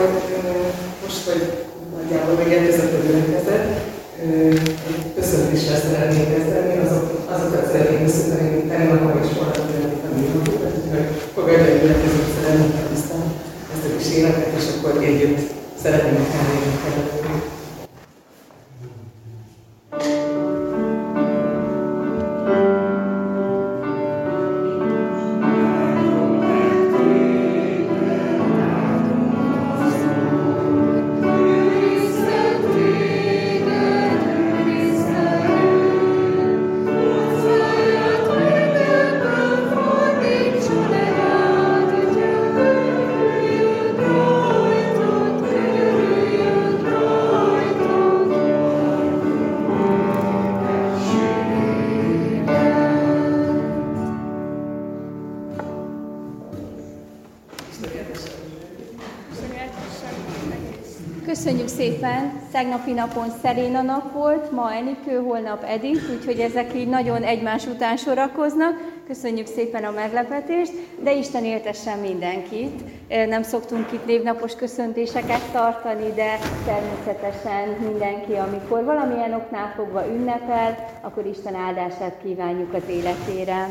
most, hogy nagyjából megérkezett a gyülekezet, egy köszöntéssel szeretnék kezdeni, azokat szeretnék köszönteni, mint tegnap is volt a gyülekezet, hogy fogadja a gyülekezet, szeretnék tisztán ezt a kis életet, és akkor együtt szeretnék elérni. Köszönjük szépen! Tegnapi napon Szeréna nap volt, ma Enikő, holnap Edith, úgyhogy ezek így nagyon egymás után sorakoznak. Köszönjük szépen a meglepetést, de Isten éltessen mindenkit. Nem szoktunk itt névnapos köszöntéseket tartani, de természetesen mindenki, amikor valamilyen oknál fogva ünnepel, akkor Isten áldását kívánjuk az életére.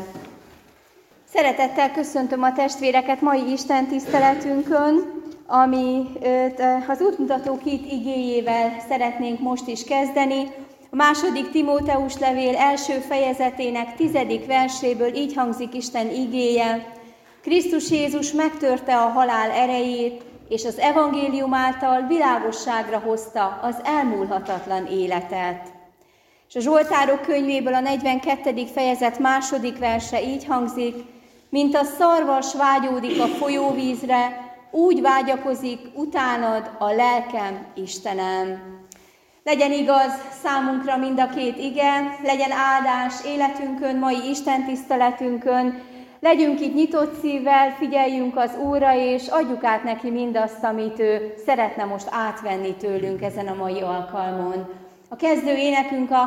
Szeretettel köszöntöm a testvéreket mai Isten tiszteletünkön, ami az útmutató 2 igéjével szeretnénk most is kezdeni. A 2. Timóteus levél első fejezetének 10. verséből így hangzik Isten igéje: Krisztus Jézus megtörte a halál erejét, és az evangélium által világosságra hozta az elmúlhatatlan életet. És a Zsoltárok könyvéből a 42. fejezet 2. verse így hangzik: mint a szarvas vágyódik a folyóvízre, úgy vágyakozik utánad a lelkem, Istenem. Legyen igaz számunkra mind a 2 ige, legyen áldás életünkön, mai Isten tiszteletünkön, legyünk itt nyitott szívvel, figyeljünk az Úrra, és adjuk át neki mindazt, amit ő szeretne most átvenni tőlünk ezen a mai alkalmon. A kezdő énekünk a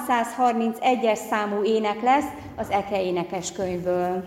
331-es számú ének lesz az Eke énekeskönyvből.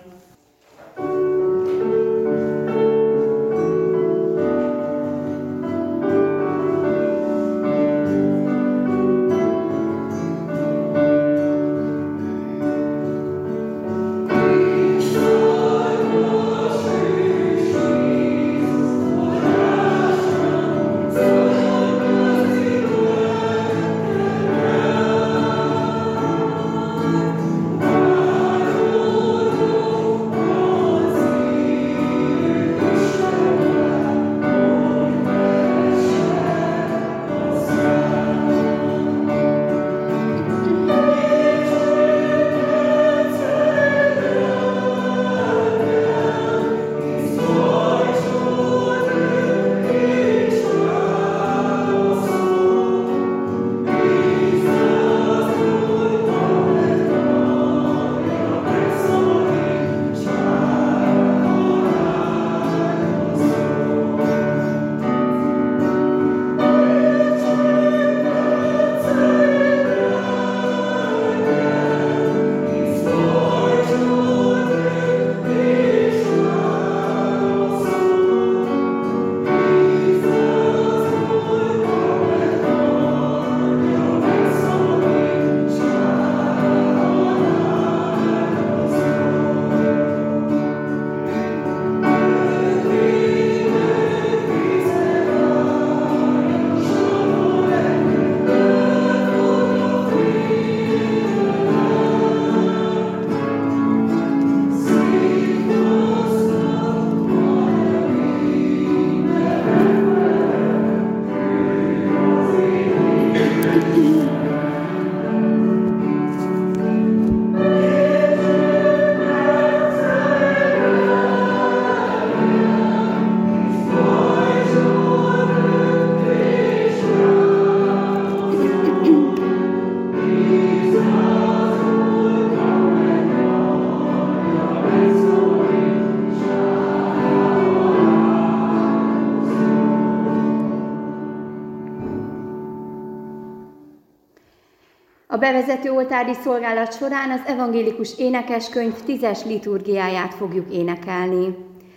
A bevezető oltári szolgálat során az evangélikus énekeskönyv 10. liturgiáját fogjuk énekelni.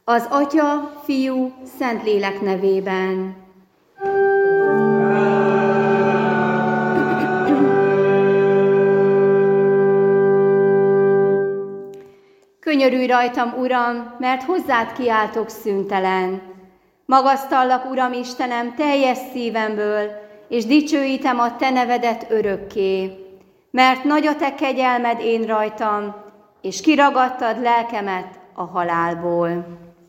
Az Atya, Fiú, Szentlélek nevében. Könyörülj rajtam, Uram, mert hozzád kiáltok szüntelen. Magasztallak, Uram Istenem, teljes szívemből, és dicsőítem a te nevedet örökké. Mert nagy a te kegyelmed én rajtam, és kiragadtad lelkemet a halálból.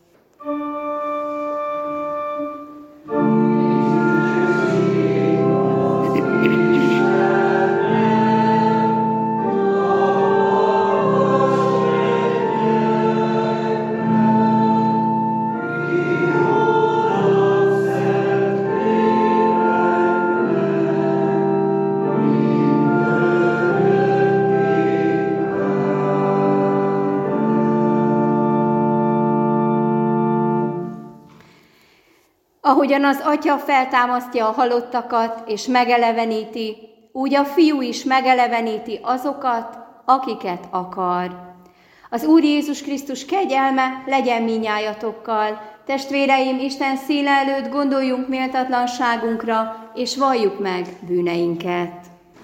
Ahogyan az Atya feltámasztja a halottakat és megeleveníti, úgy a Fiú is megeleveníti azokat, akiket akar. Az Úr Jézus Krisztus kegyelme legyen mindnyájatokkal. Testvéreim, Isten színe előtt gondoljunk méltatlanságunkra, és valljuk meg bűneinket.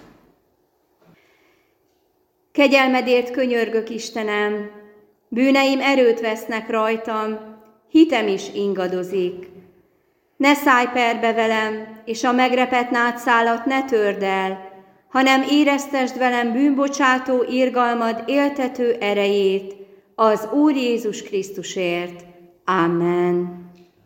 Kegyelmedért könyörgök, Istenem, bűneim erőt vesznek rajtam, hitem is ingadozik. Ne szállj perbe velem, és a megrepett nátszálat ne törd el, hanem éreztesd velem bűnbocsátó irgalmad éltető erejét, az Úr Jézus Krisztusért. Amen.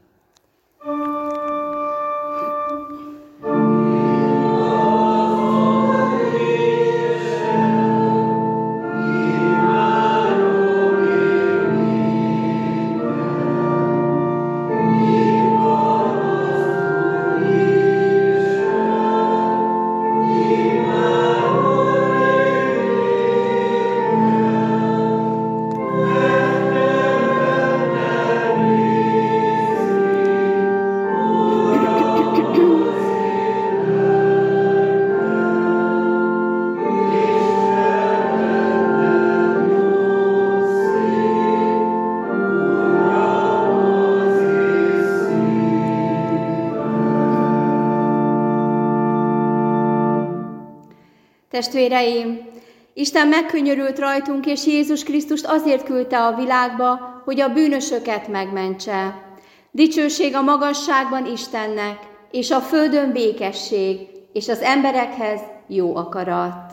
Testvéreim, Isten megkönyörült rajtunk, és Jézus Krisztust azért küldte a világba, hogy a bűnösöket megmentse. Dicsőség a magasságban Istennek, és a földön békesség, és az emberekhez jó akarat.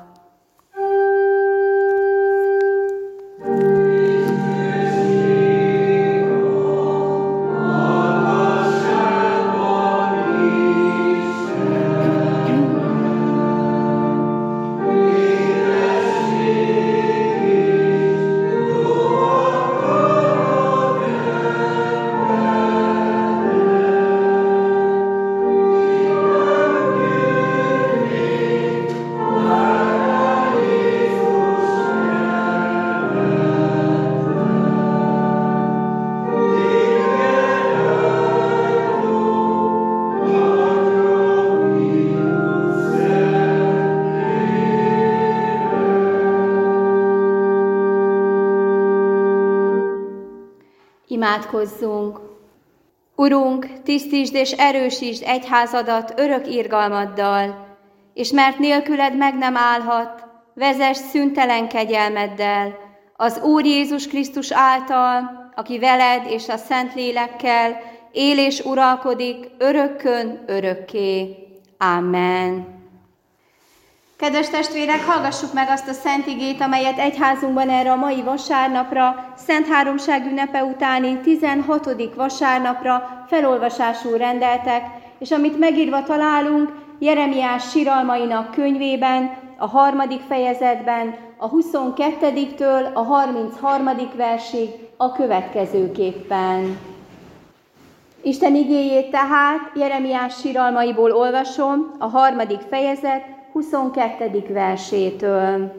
Imádkozzunk! Urunk, tisztítsd és erősítsd egyházadat örök irgalmaddal, és mert nélküled meg nem állhat, vezess szüntelen kegyelmeddel, az Úr Jézus Krisztus által, aki veled és a Szentlélekkel él és uralkodik örökkön örökké. Amen. Kedves testvérek, hallgassuk meg azt a szent igét, amelyet egyházunkban erre a mai vasárnapra, Szent Háromság ünnepe utáni 16. vasárnapra felolvasásul rendeltek, és amit megírva találunk Jeremiás síralmainak könyvében, a 3. fejezetben, a 22-től a 33. versig a következőképpen. Isten igéjét tehát Jeremiás síralmaiból olvasom, a 3. fejezet 22. versétől.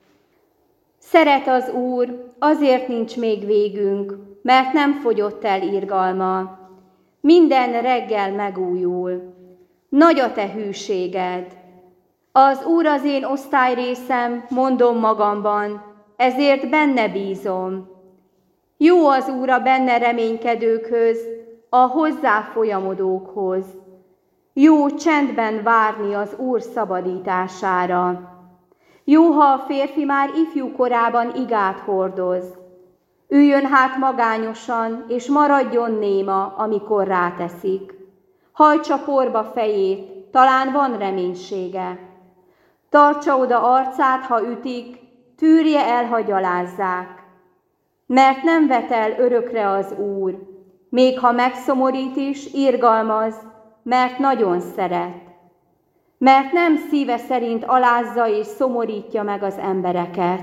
Szeret az Úr, azért nincs még végünk, mert nem fogyott el irgalma. Minden reggel megújul. Nagy a te hűséged. Az Úr az én osztályrészem, mondom magamban, ezért benne bízom. Jó az Úr a benne reménykedőkhöz, a hozzá folyamodókhoz. Jó csendben várni az Úr szabadítására. Jó, ha a férfi már ifjú korában igát hordoz. Üljön hát magányosan, és maradjon néma, amikor ráteszik. Hajtsa porba fejét, talán van reménysége. Tartsa oda arcát, ha ütik, tűrje el, ha gyalázzák. Mert nem vet el örökre az Úr, még ha megszomorít is, irgalmaz, mert nagyon szeret. Mert nem szíve szerint alázza és szomorítja meg az embereket.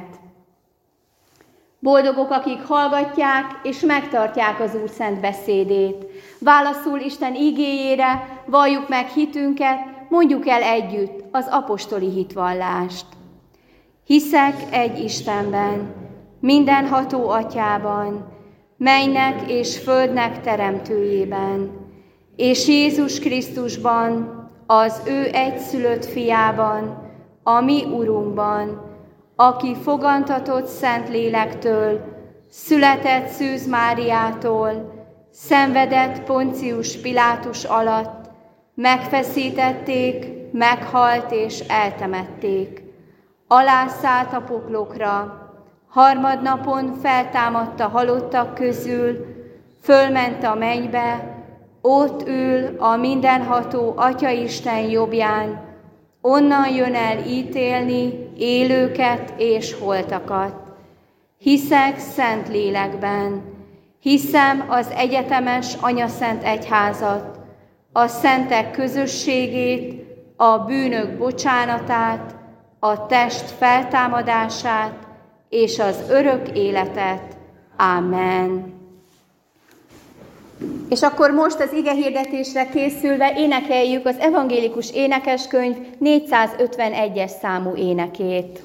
Boldogok, akik hallgatják és megtartják az Úr szent beszédét. Válaszul Isten igéjére, valljuk meg hitünket, mondjuk el együtt az apostoli hitvallást. Hiszek egy Istenben, mindenható Atyában, mennynek és földnek teremtőjében, és Jézus Krisztusban, az ő egyszülött fiában, a mi Urunkban, aki fogantatott Szentlélektől, született Szűz Máriától, szenvedett Poncius Pilátus alatt, megfeszítették, meghalt és eltemették. Alászállt a poklokra, harmadnapon feltámadt a halottak közül, fölment a mennybe, ott ül a mindenható Atyaisten jobbján, onnan jön el ítélni élőket és holtakat. Hiszek szent lélekben, hiszem az egyetemes anyaszent egyházat, a szentek közösségét, a bűnök bocsánatát, a test feltámadását és az örök életet. Ámen. És akkor most az igehirdetésre készülve énekeljük az evangélikus énekeskönyv 451-es számú énekét.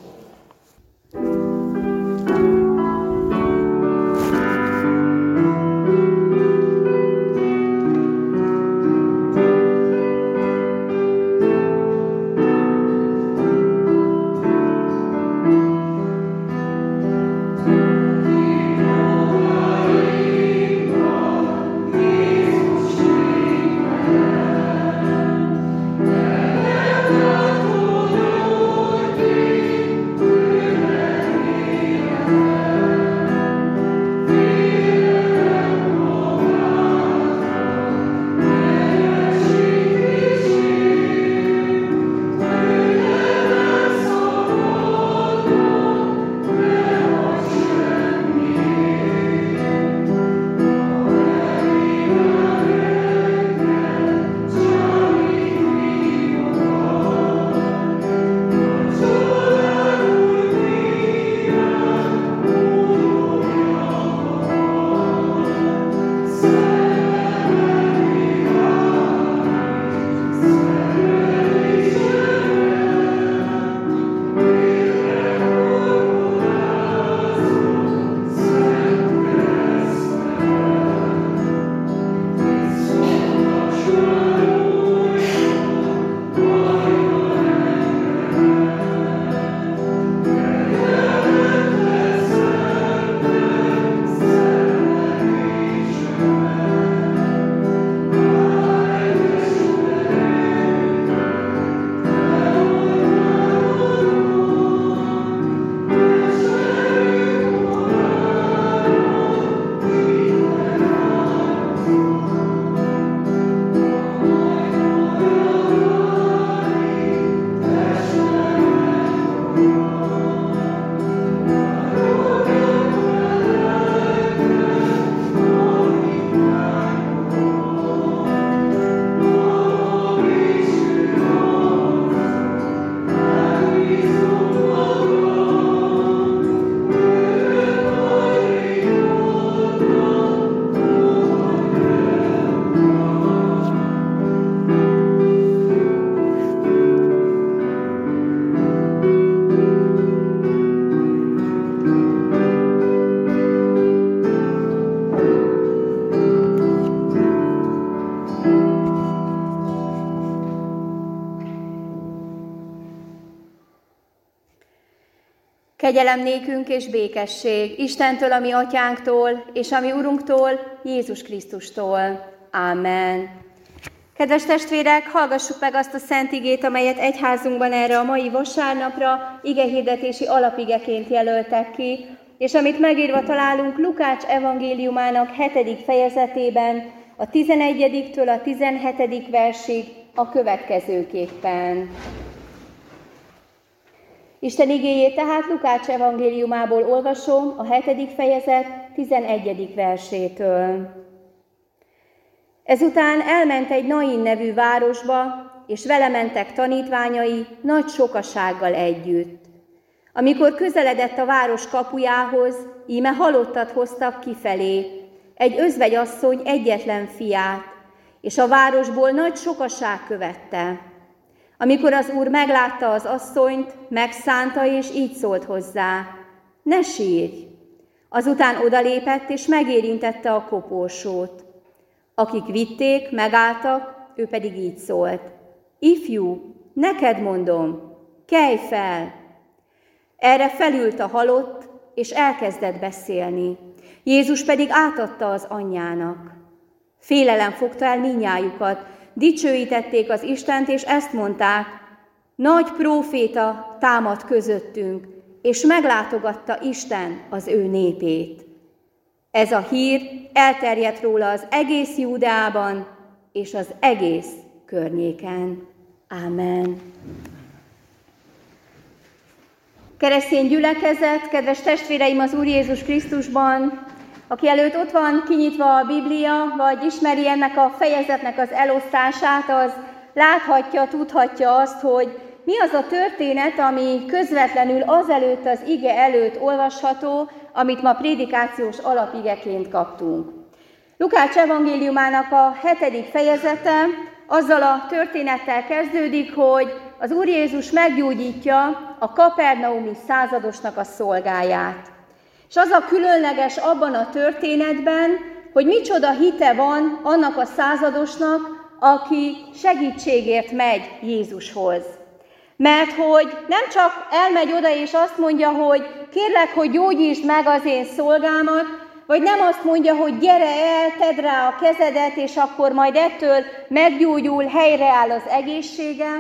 Kegyelem nékünk és békesség Istentől, a mi atyánktól, és a mi Urunktól, Jézus Krisztustól. Ámen. Kedves testvérek, hallgassuk meg azt a szent igét, amelyet egyházunkban erre a mai vasárnapra igehirdetési alapigeként jelöltek ki, és amit megírva találunk Lukács evangéliumának 7. fejezetében, a 11-től a 17. versig a következőképpen. Isten igéjét tehát Lukács evangéliumából olvasom, a 7. fejezet 11. versétől. Ezután elment egy Nain nevű városba, és vele mentek tanítványai nagy sokasággal együtt. Amikor közeledett a város kapujához, íme halottat hoztak kifelé, egy özvegyasszony egyetlen fiát, és a városból nagy sokaság követte. Amikor az Úr meglátta az asszonyt, megszánta, és így szólt hozzá: ne sírj! Azután odalépett, és megérintette a koporsót. Akik vitték, megálltak, ő pedig így szólt: ifjú, neked mondom, kelj fel! Erre felült a halott, és elkezdett beszélni. Jézus pedig átadta az anyjának. Félelem fogta el mindnyájukat, dicsőítették az Istent, és ezt mondták: nagy próféta támad közöttünk, és meglátogatta Isten az ő népét. Ez a hír elterjedt róla az egész Júdeában és az egész környéken. Ámen. Keresztény gyülekezet, kedves testvéreim az Úr Jézus Krisztusban, aki előtt ott van kinyitva a Biblia, vagy ismeri ennek a fejezetnek az elosztását, az láthatja, tudhatja azt, hogy mi az a történet, ami közvetlenül azelőtt az ige előtt olvasható, amit ma prédikációs alapigeként kaptunk. Lukács evangéliumának a 7. fejezete azzal a történettel kezdődik, hogy az Úr Jézus meggyógyítja a kapernaumi századosnak a szolgáját. És az a különleges abban a történetben, hogy micsoda hite van annak a századosnak, aki segítségért megy Jézushoz. Mert hogy nem csak elmegy oda és azt mondja, hogy kérlek, hogy gyógyítsd meg az én szolgámat, vagy nem azt mondja, hogy gyere el, tedd rá a kezedet, és akkor majd ettől meggyógyul, helyreáll az egészsége,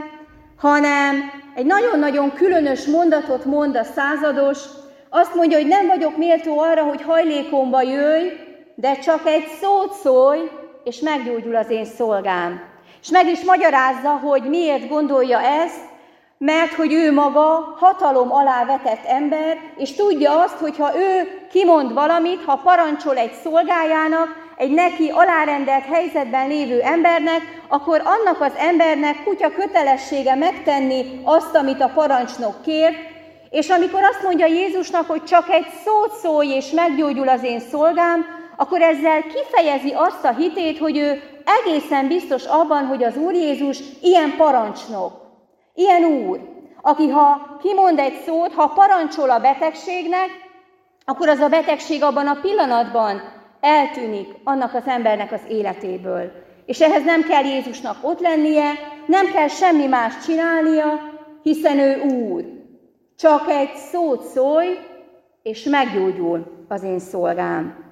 hanem egy nagyon-nagyon különös mondatot mond a százados. Azt mondja, hogy nem vagyok méltó arra, hogy hajlékomba jöjj, de csak egy szót szólj, és meggyógyul az én szolgám. És meg is magyarázza, hogy miért gondolja ezt, mert hogy ő maga hatalom alá vetett ember, és tudja azt, hogy ha ő kimond valamit, ha parancsol egy szolgájának, egy neki alárendelt helyzetben lévő embernek, akkor annak az embernek kutya kötelessége megtenni azt, amit a parancsnok kér, és amikor azt mondja Jézusnak, hogy csak egy szót szólj, és meggyógyul az én szolgám, akkor ezzel kifejezi azt a hitét, hogy ő egészen biztos abban, hogy az Úr Jézus ilyen parancsnok, ilyen Úr, aki ha kimond egy szót, ha parancsol a betegségnek, akkor az a betegség abban a pillanatban eltűnik annak az embernek az életéből. És ehhez nem kell Jézusnak ott lennie, nem kell semmi más csinálnia, hiszen ő Úr. Csak egy szót szólj, és meggyógyul az én szolgám.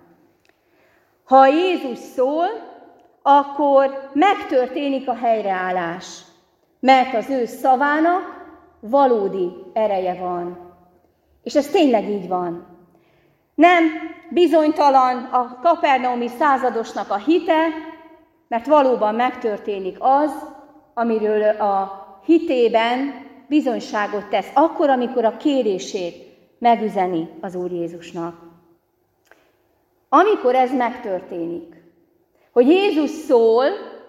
Ha Jézus szól, akkor megtörténik a helyreállás, mert az ő szavának valódi ereje van. És ez tényleg így van. Nem bizonytalan a kapernaumi századosnak a hite, mert valóban megtörténik az, amiről a hitében bizonyságot tesz, akkor, amikor a kérését megüzeni az Úr Jézusnak. Amikor ez megtörténik, hogy Jézus szól,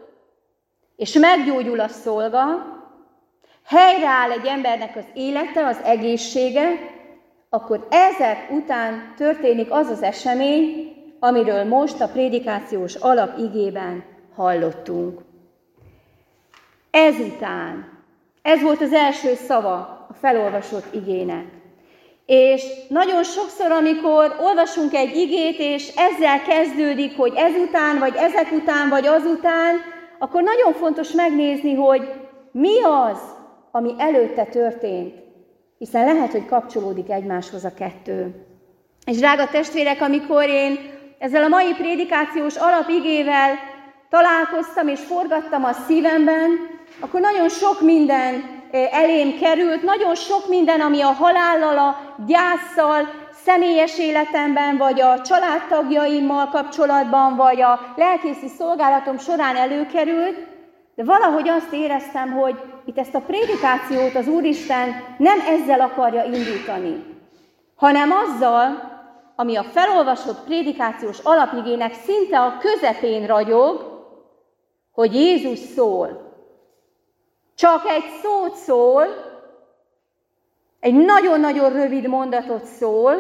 és meggyógyul a szolga, helyreáll egy embernek az élete, az egészsége, akkor ezek után történik az az esemény, amiről most a prédikációs alapigében hallottunk. Ezután, ez volt az első szava a felolvasott igének. És nagyon sokszor, amikor olvasunk egy igét, és ezzel kezdődik, hogy ezután, vagy ezek után, vagy azután, akkor nagyon fontos megnézni, hogy mi az, ami előtte történt. hiszen lehet, hogy kapcsolódik egymáshoz a kettő. És drága testvérek, amikor én ezzel a mai prédikációs alapigével találkoztam és forgattam a szívemben, akkor nagyon sok minden elém került, nagyon sok minden, ami a halállal, a gyásszal, személyes életemben, vagy a családtagjaimmal kapcsolatban, vagy a lelkészi szolgálatom során előkerült, de valahogy azt éreztem, hogy itt ezt a prédikációt az Úristen nem ezzel akarja indítani, hanem azzal, ami a felolvasott prédikációs alapigének szinte a közepén ragyog, hogy Jézus szól. Csak egy szót szól, egy nagyon-nagyon rövid mondatot szól,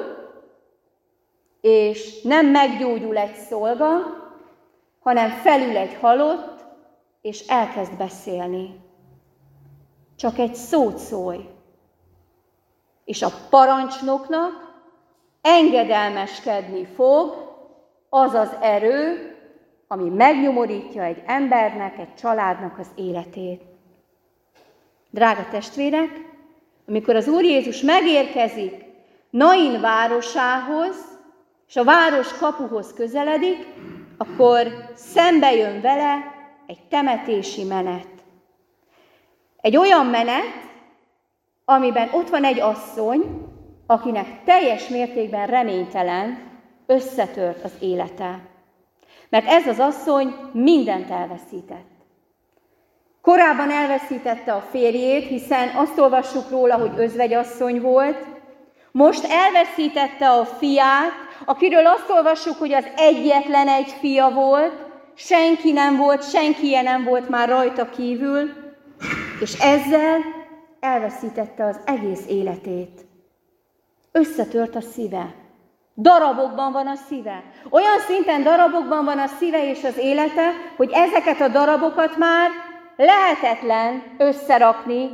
és nem meggyógyul egy szolga, hanem felül egy halott, és elkezd beszélni. Csak egy szót szólj. És a parancsnoknak engedelmeskedni fog az az erő, ami megnyomorítja egy embernek, egy családnak az életét. Drága testvérek, amikor az Úr Jézus megérkezik Nain városához, és a város kapuhoz közeledik, akkor szembe jön vele egy temetési menet. Egy olyan menet, amiben ott van egy asszony, akinek teljes mértékben reménytelen, összetört az élete. Mert ez az asszony mindent elveszített. Korábban elveszítette a férjét, hiszen azt olvassuk róla, hogy özvegyasszony volt. Most elveszítette a fiát, akiről azt olvassuk, hogy az egyetlen egy fia volt, senkije nem volt már rajta kívül, és ezzel elveszítette az egész életét. Összetört a szíve. Darabokban van a szíve. Olyan szinten darabokban van a szíve és az élete, hogy ezeket a darabokat már lehetetlen összerakni,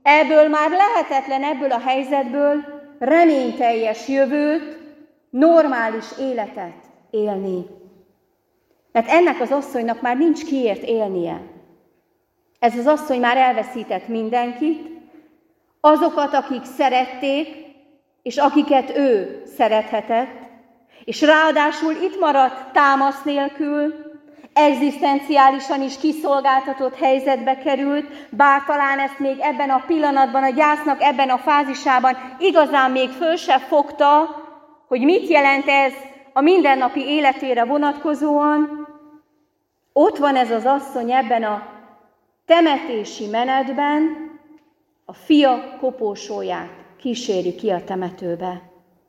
ebből a helyzetből reményteljes jövőt, normális életet élni. Mert ennek az asszonynak már nincs kiért élnie. Ez az asszony már elveszített mindenkit, azokat, akik szerették, és akiket ő szerethetett, és ráadásul itt maradt támasz nélkül, egzisztenciálisan is kiszolgáltatott helyzetbe került, bár talán ezt még ebben a pillanatban, a gyásznak ebben a fázisában igazán még föl se fogta, hogy mit jelent ez a mindennapi életére vonatkozóan. Ott van ez az asszony ebben a temetési menetben, a fia koporsóját kíséri ki a temetőbe.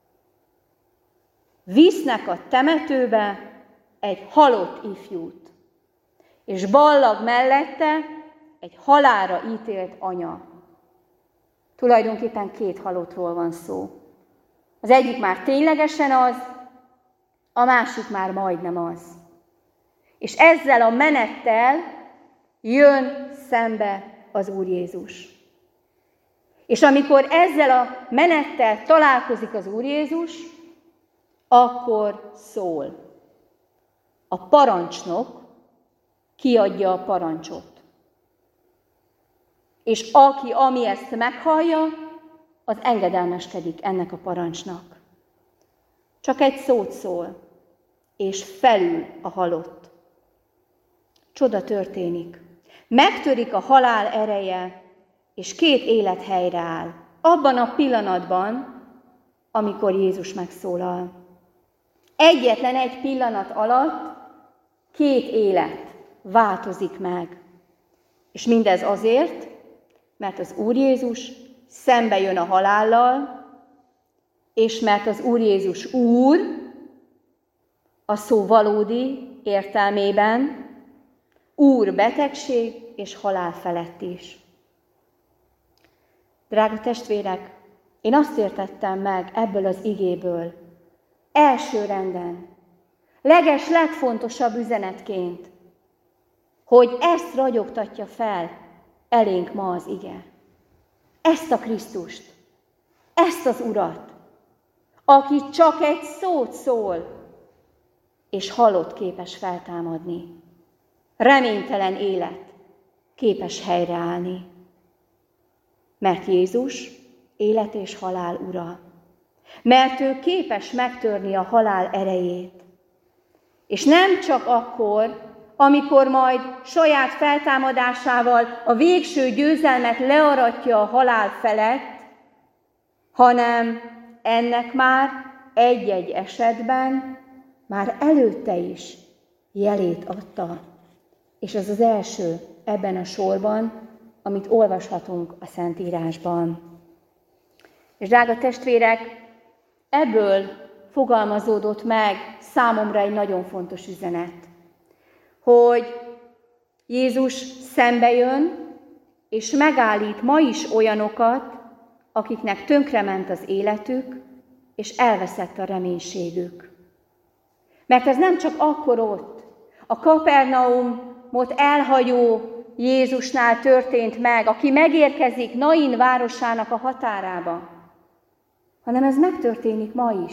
Visznek a temetőbe egy halott ifjút, és ballag mellette egy halálra ítélt anya. Tulajdonképpen két halottról van szó. Az egyik már ténylegesen az, a másik már majdnem az. És ezzel a menettel jön szembe az Úr Jézus. És amikor ezzel a menettel találkozik az Úr Jézus, akkor szól. A parancsnok kiadja a parancsot. És ami ezt meghallja, az engedelmeskedik ennek a parancsnak. Csak egy szót szól, és felül a halott. Csoda történik. Megtörik a halál ereje, és két élet helyreáll. Abban a pillanatban, amikor Jézus megszólal. Egyetlen egy pillanat alatt két élet változik meg. És mindez azért, mert az Úr Jézus szembe jön a halállal, és mert az Úr Jézus Úr, a szó valódi értelmében, Úr betegség és halál felett is. Drága testvérek, én azt értettem meg ebből az igéből, első renden, legfontosabb üzenetként, hogy ezt ragyogtatja fel elénk ma az ige. Ezt a Krisztust, ezt az Urat, aki csak egy szót szól, és halott képes feltámadni. Reménytelen élet képes helyreállni. Mert Jézus élet és halál ura. Mert ő képes megtörni a halál erejét. És nem csak akkor, amikor majd saját feltámadásával a végső győzelmet learatja a halál felett, hanem ennek már egy-egy esetben már előtte is jelét adta. És ez az első ebben a sorban, amit olvashatunk a Szentírásban. És drága testvérek, ebből fogalmazódott meg számomra egy nagyon fontos üzenet, hogy Jézus szembe jön, és megállít ma is olyanokat, akiknek tönkrement az életük, és elveszett a reménységük. Mert ez nem csak akkor ott, a Kapernaumot elhagyó Jézusnál történt meg, aki megérkezik Nain városának a határába, hanem ez megtörténik ma is.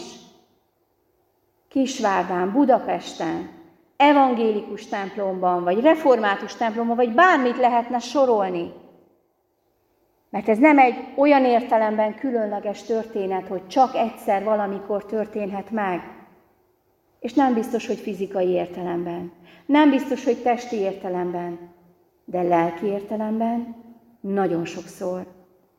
Kisvárdán, Budapesten, evangélikus templomban, vagy református templomban, vagy bármit lehetne sorolni. Mert ez nem egy olyan értelemben különleges történet, hogy csak egyszer valamikor történhet meg. És nem biztos, hogy fizikai értelemben. Nem biztos, hogy testi értelemben. De lelki értelemben nagyon sokszor.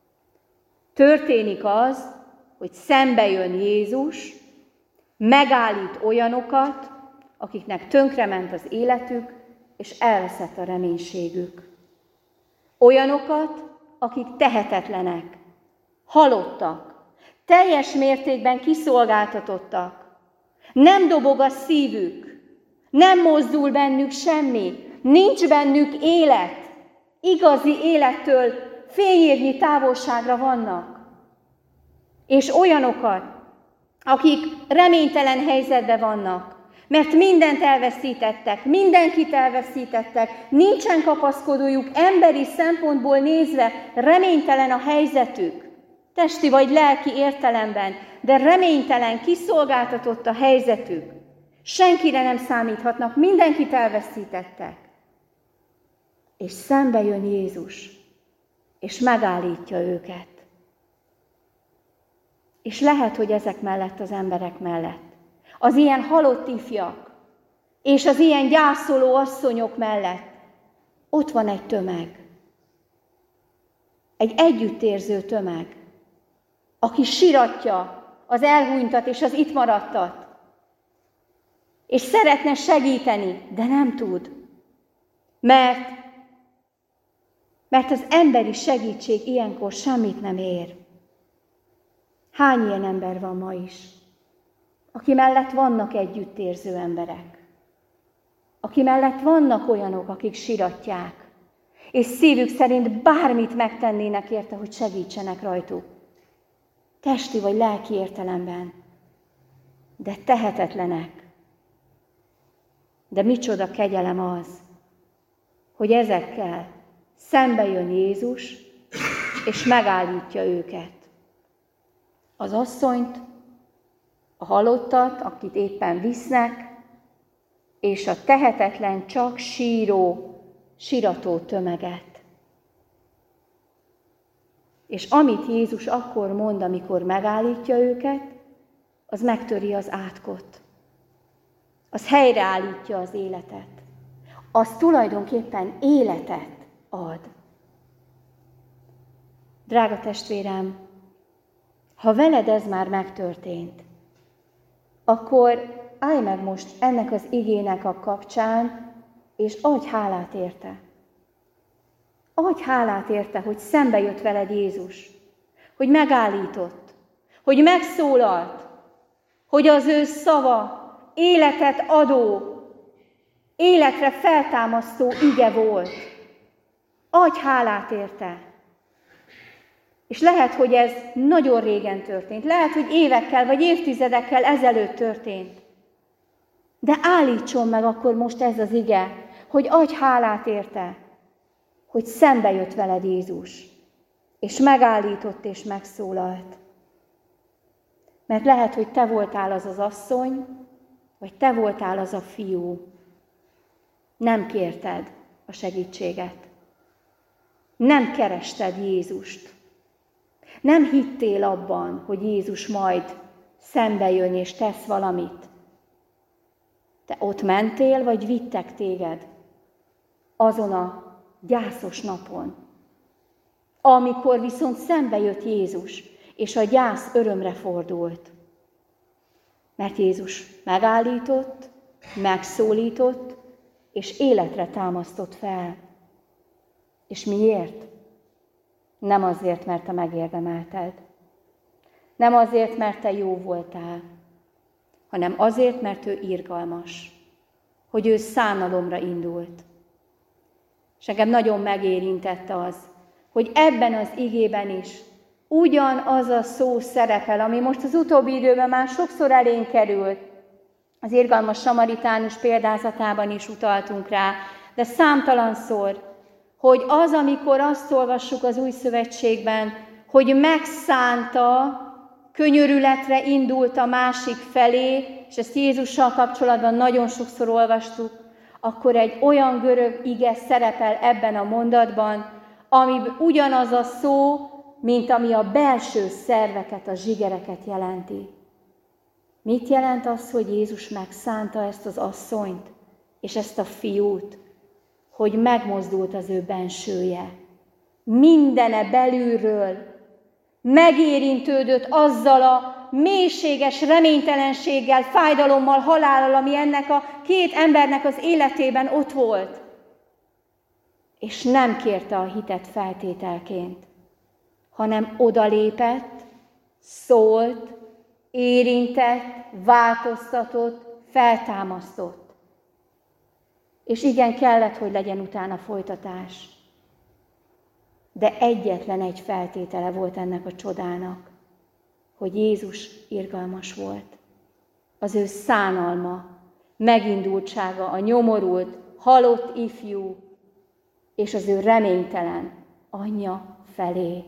Történik az, hogy szembe jön Jézus, megállít olyanokat, akiknek tönkrement az életük, és elveszett a reménységük. Olyanokat, akik tehetetlenek, halottak, teljes mértékben kiszolgáltatottak. Nem dobog a szívük, nem mozdul bennük semmi, nincs bennük élet, igazi élettől fényévnyi távolságra vannak. És olyanokat, akik reménytelen helyzetben vannak, mert mindent elveszítettek, mindenkit elveszítettek, nincsen kapaszkodójuk, emberi szempontból nézve reménytelen a helyzetük, testi vagy lelki értelemben, de reménytelen, kiszolgáltatott a helyzetük. Senkire nem számíthatnak, mindenkit elveszítettek. És szembe jön Jézus, és megállítja őket. És lehet, hogy ezek mellett, az emberek mellett, az ilyen halott ifjak, és az ilyen gyászoló asszonyok mellett ott van egy tömeg. Egy együttérző tömeg, aki siratja az elhunytat és az itt maradtat, és szeretne segíteni, de nem tud. Mert az emberi segítség ilyenkor semmit nem ér. Hány ilyen ember van ma is, aki mellett vannak együttérző emberek, aki mellett vannak olyanok, akik siratják, és szívük szerint bármit megtennének érte, hogy segítsenek rajtuk. Testi vagy lelki értelemben, de tehetetlenek. De micsoda kegyelem az, hogy ezekkel szembe jön Jézus, és megállítja őket. Az asszonyt, a halottat, akit éppen visznek, és a tehetetlen, csak sirató tömeget. És amit Jézus akkor mond, amikor megállítja őket, az megtöri az átkot. Az helyreállítja az életet. Az tulajdonképpen életet ad. Drága testvérem, ha veled ez már megtörtént, akkor állj meg most ennek az igének a kapcsán, és adj hálát érte. Adj hálát érte, hogy szembe jött veled Jézus, hogy megállított, hogy megszólalt, hogy az ő szava életet adó, életre feltámasztó ige volt. Adj hálát érte. És lehet, hogy ez nagyon régen történt. Lehet, hogy évekkel vagy évtizedekkel ezelőtt történt. De állítson meg akkor most ez az ige, hogy adj hálát érte, hogy szembe jött veled Jézus, és megállított és megszólalt. Mert lehet, hogy te voltál az az asszony, vagy te voltál az a fiú. Nem kérted a segítséget. Nem kerested Jézust. Nem hittél abban, hogy Jézus majd szembe jön és tesz valamit. Te ott mentél, vagy vittek téged azon a gyászos napon, amikor viszont szembe jött Jézus, és a gyász örömre fordult. Mert Jézus megállított, megszólított, és életre támasztott fel. És miért? Nem azért, mert te megérdemelted. Nem azért, mert te jó voltál, hanem azért, mert ő irgalmas, hogy ő szánalomra indult. És engem nagyon megérintette az, hogy ebben az igében is ugyanaz a szó szerepel, ami most az utóbbi időben már sokszor elénk került. Az irgalmas samaritánus példázatában is utaltunk rá, de számtalanszor, hogy az, amikor azt olvassuk az Új Szövetségben, hogy megszánta, könyörületre indult a másik felé, és ezt Jézussal kapcsolatban nagyon sokszor olvastuk, akkor egy olyan görög ige szerepel ebben a mondatban, ami ugyanaz a szó, mint ami a belső szerveket, a zsigereket jelenti. Mit jelent az, hogy Jézus megszánta ezt az asszonyt, és ezt a fiút, hogy megmozdult az ő bensője? Mindene belülről megérintődött azzal a mélységes reménytelenséggel, fájdalommal, halállal, ami ennek a két embernek az életében ott volt. És nem kérte a hitet feltételként, hanem odalépett, szólt, érintett, változtatott, feltámasztott. És igen, kellett, hogy legyen utána folytatás. De egyetlen egy feltétele volt ennek a csodának, hogy Jézus irgalmas volt. Az ő szánalma, megindultsága, a nyomorult, halott ifjú, és az ő reménytelen anyja felé.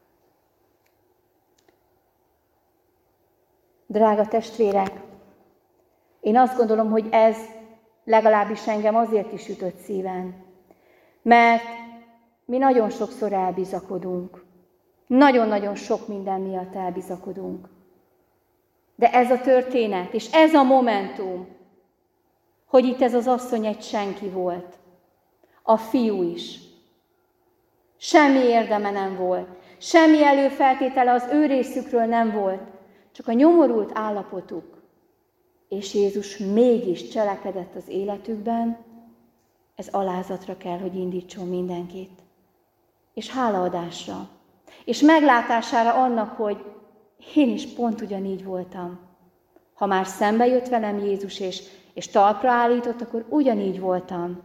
Drága testvérek, én azt gondolom, hogy ez legalábbis engem azért is ütött szíven, mert mi nagyon sokszor elbizakodunk. Nagyon-nagyon sok minden miatt elbizakodunk. De ez a történet, és ez a momentum, hogy itt ez az asszony egy senki volt. A fiú is. Semmi érdeme nem volt. Semmi előfeltétele az ő részükről nem volt. Csak a nyomorult állapotuk. És Jézus mégis cselekedett az életükben. Ez alázatra kell, hogy indítson mindenkit. És hálaadásra. És meglátására annak, hogy én is pont ugyanígy voltam. Ha már szembe jött velem Jézus, és talpra állított, akkor ugyanígy voltam.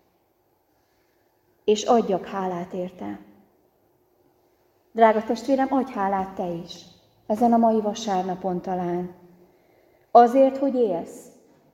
És adjak hálát érte. Drága testvérem, adj hálát te is. Ezen a mai vasárnapon talán. Azért, hogy élsz.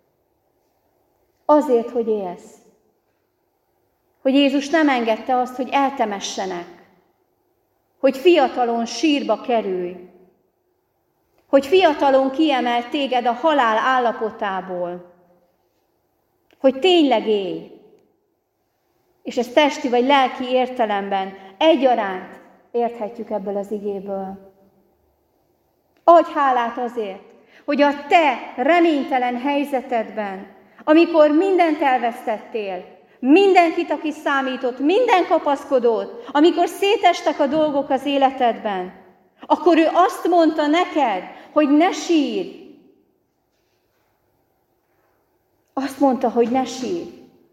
Azért, hogy élsz. Hogy Jézus nem engedte azt, hogy eltemessenek. Hogy fiatalon sírba kerülj. Hogy fiatalon kiemelt téged a halál állapotából. Hogy tényleg élj. És ezt testi vagy lelki értelemben egyaránt érthetjük ebből az igéből. Adj hálát azért, hogy a te reménytelen helyzetedben, amikor mindent elvesztettél, mindenkit, aki számított, minden kapaszkodót, amikor szétestek a dolgok az életedben, akkor ő azt mondta neked, hogy ne sírj. Azt mondta, hogy ne sírj.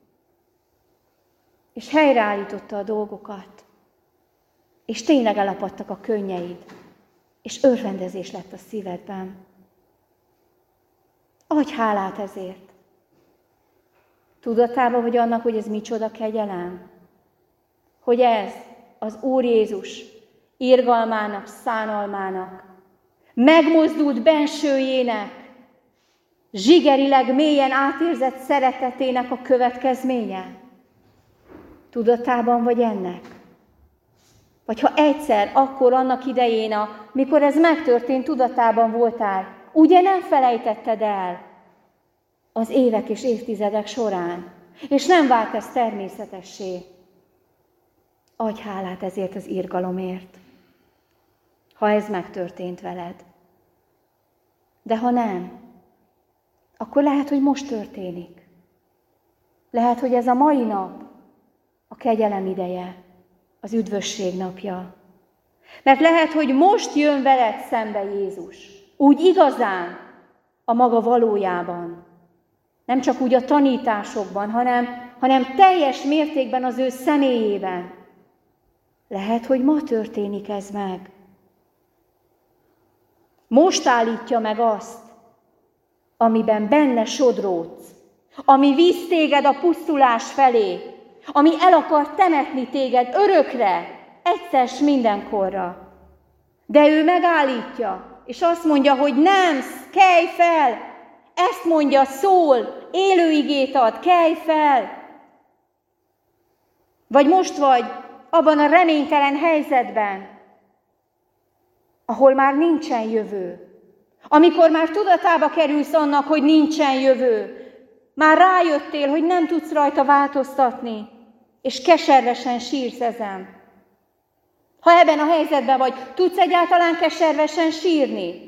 És helyreállította a dolgokat. És tényleg elapadtak a könnyeid. És örvendezés lett a szívedben. Adj hálát ezért. Tudatában vagy annak, hogy ez micsoda kegyelem? Hogy ez az Úr Jézus irgalmának, szánalmának, megmozdult bensőjének, zsigerileg mélyen átérzett szeretetének a következménye? Tudatában vagy ennek? Vagy ha egyszer, akkor annak idején, mikor ez megtörtént, tudatában voltál, ugye nem felejtetted el az évek és évtizedek során, és nem vált ez természetessé. Adj hálát ezért az irgalomért. ha ez megtörtént veled. De ha nem, akkor lehet, hogy most történik. Lehet, hogy ez a mai nap a kegyelem ideje, az üdvösség napja. Mert lehet, hogy most jön veled szembe Jézus, úgy igazán, a maga valójában. Nem csak úgy a tanításokban, hanem teljes mértékben az ő személyében. Lehet, hogy ma történik ez meg. Most állítja meg azt, amiben benne sodródsz, ami visz téged a pusztulás felé, ami el akar temetni téged örökre, egyszer s mindenkorra. De ő megállítja, és azt mondja, hogy nem, kelj fel! Ezt mondja, szól, élő igét ad, kelj fel! Vagy most vagy abban a reménytelen helyzetben, ahol már nincsen jövő. Amikor már tudatába kerülsz annak, hogy nincsen jövő. Már rájöttél, hogy nem tudsz rajta változtatni, és keservesen sírsz ezen. Ha ebben a helyzetben vagy, tudsz egyáltalán keservesen sírni?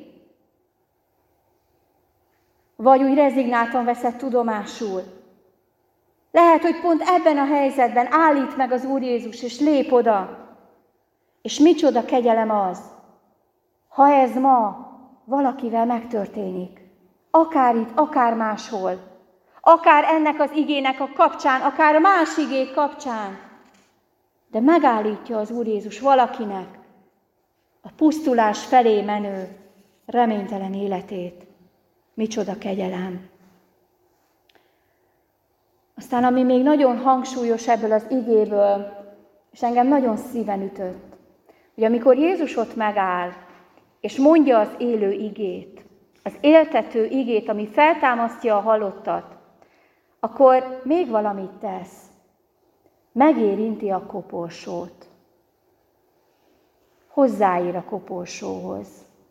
Vagy úgy rezignáltan veszed tudomásul. Lehet, hogy pont ebben a helyzetben állít meg az Úr Jézus, és lép oda. És micsoda kegyelem az, ha ez ma valakivel megtörténik. Akár itt, akár máshol. Akár ennek az igének a kapcsán, akár más igék kapcsán. De megállítja az Úr Jézus valakinek a pusztulás felé menő, reménytelen életét. Micsoda kegyelem! Aztán, ami még nagyon hangsúlyos ebből az igéből, és engem nagyon szíven ütött, hogy amikor Jézus ott megáll, és mondja az élő igét, az éltető igét, ami feltámasztja a halottat, akkor még valamit tesz. Megérinti a koporsót. Hozzáír a koporsóhoz.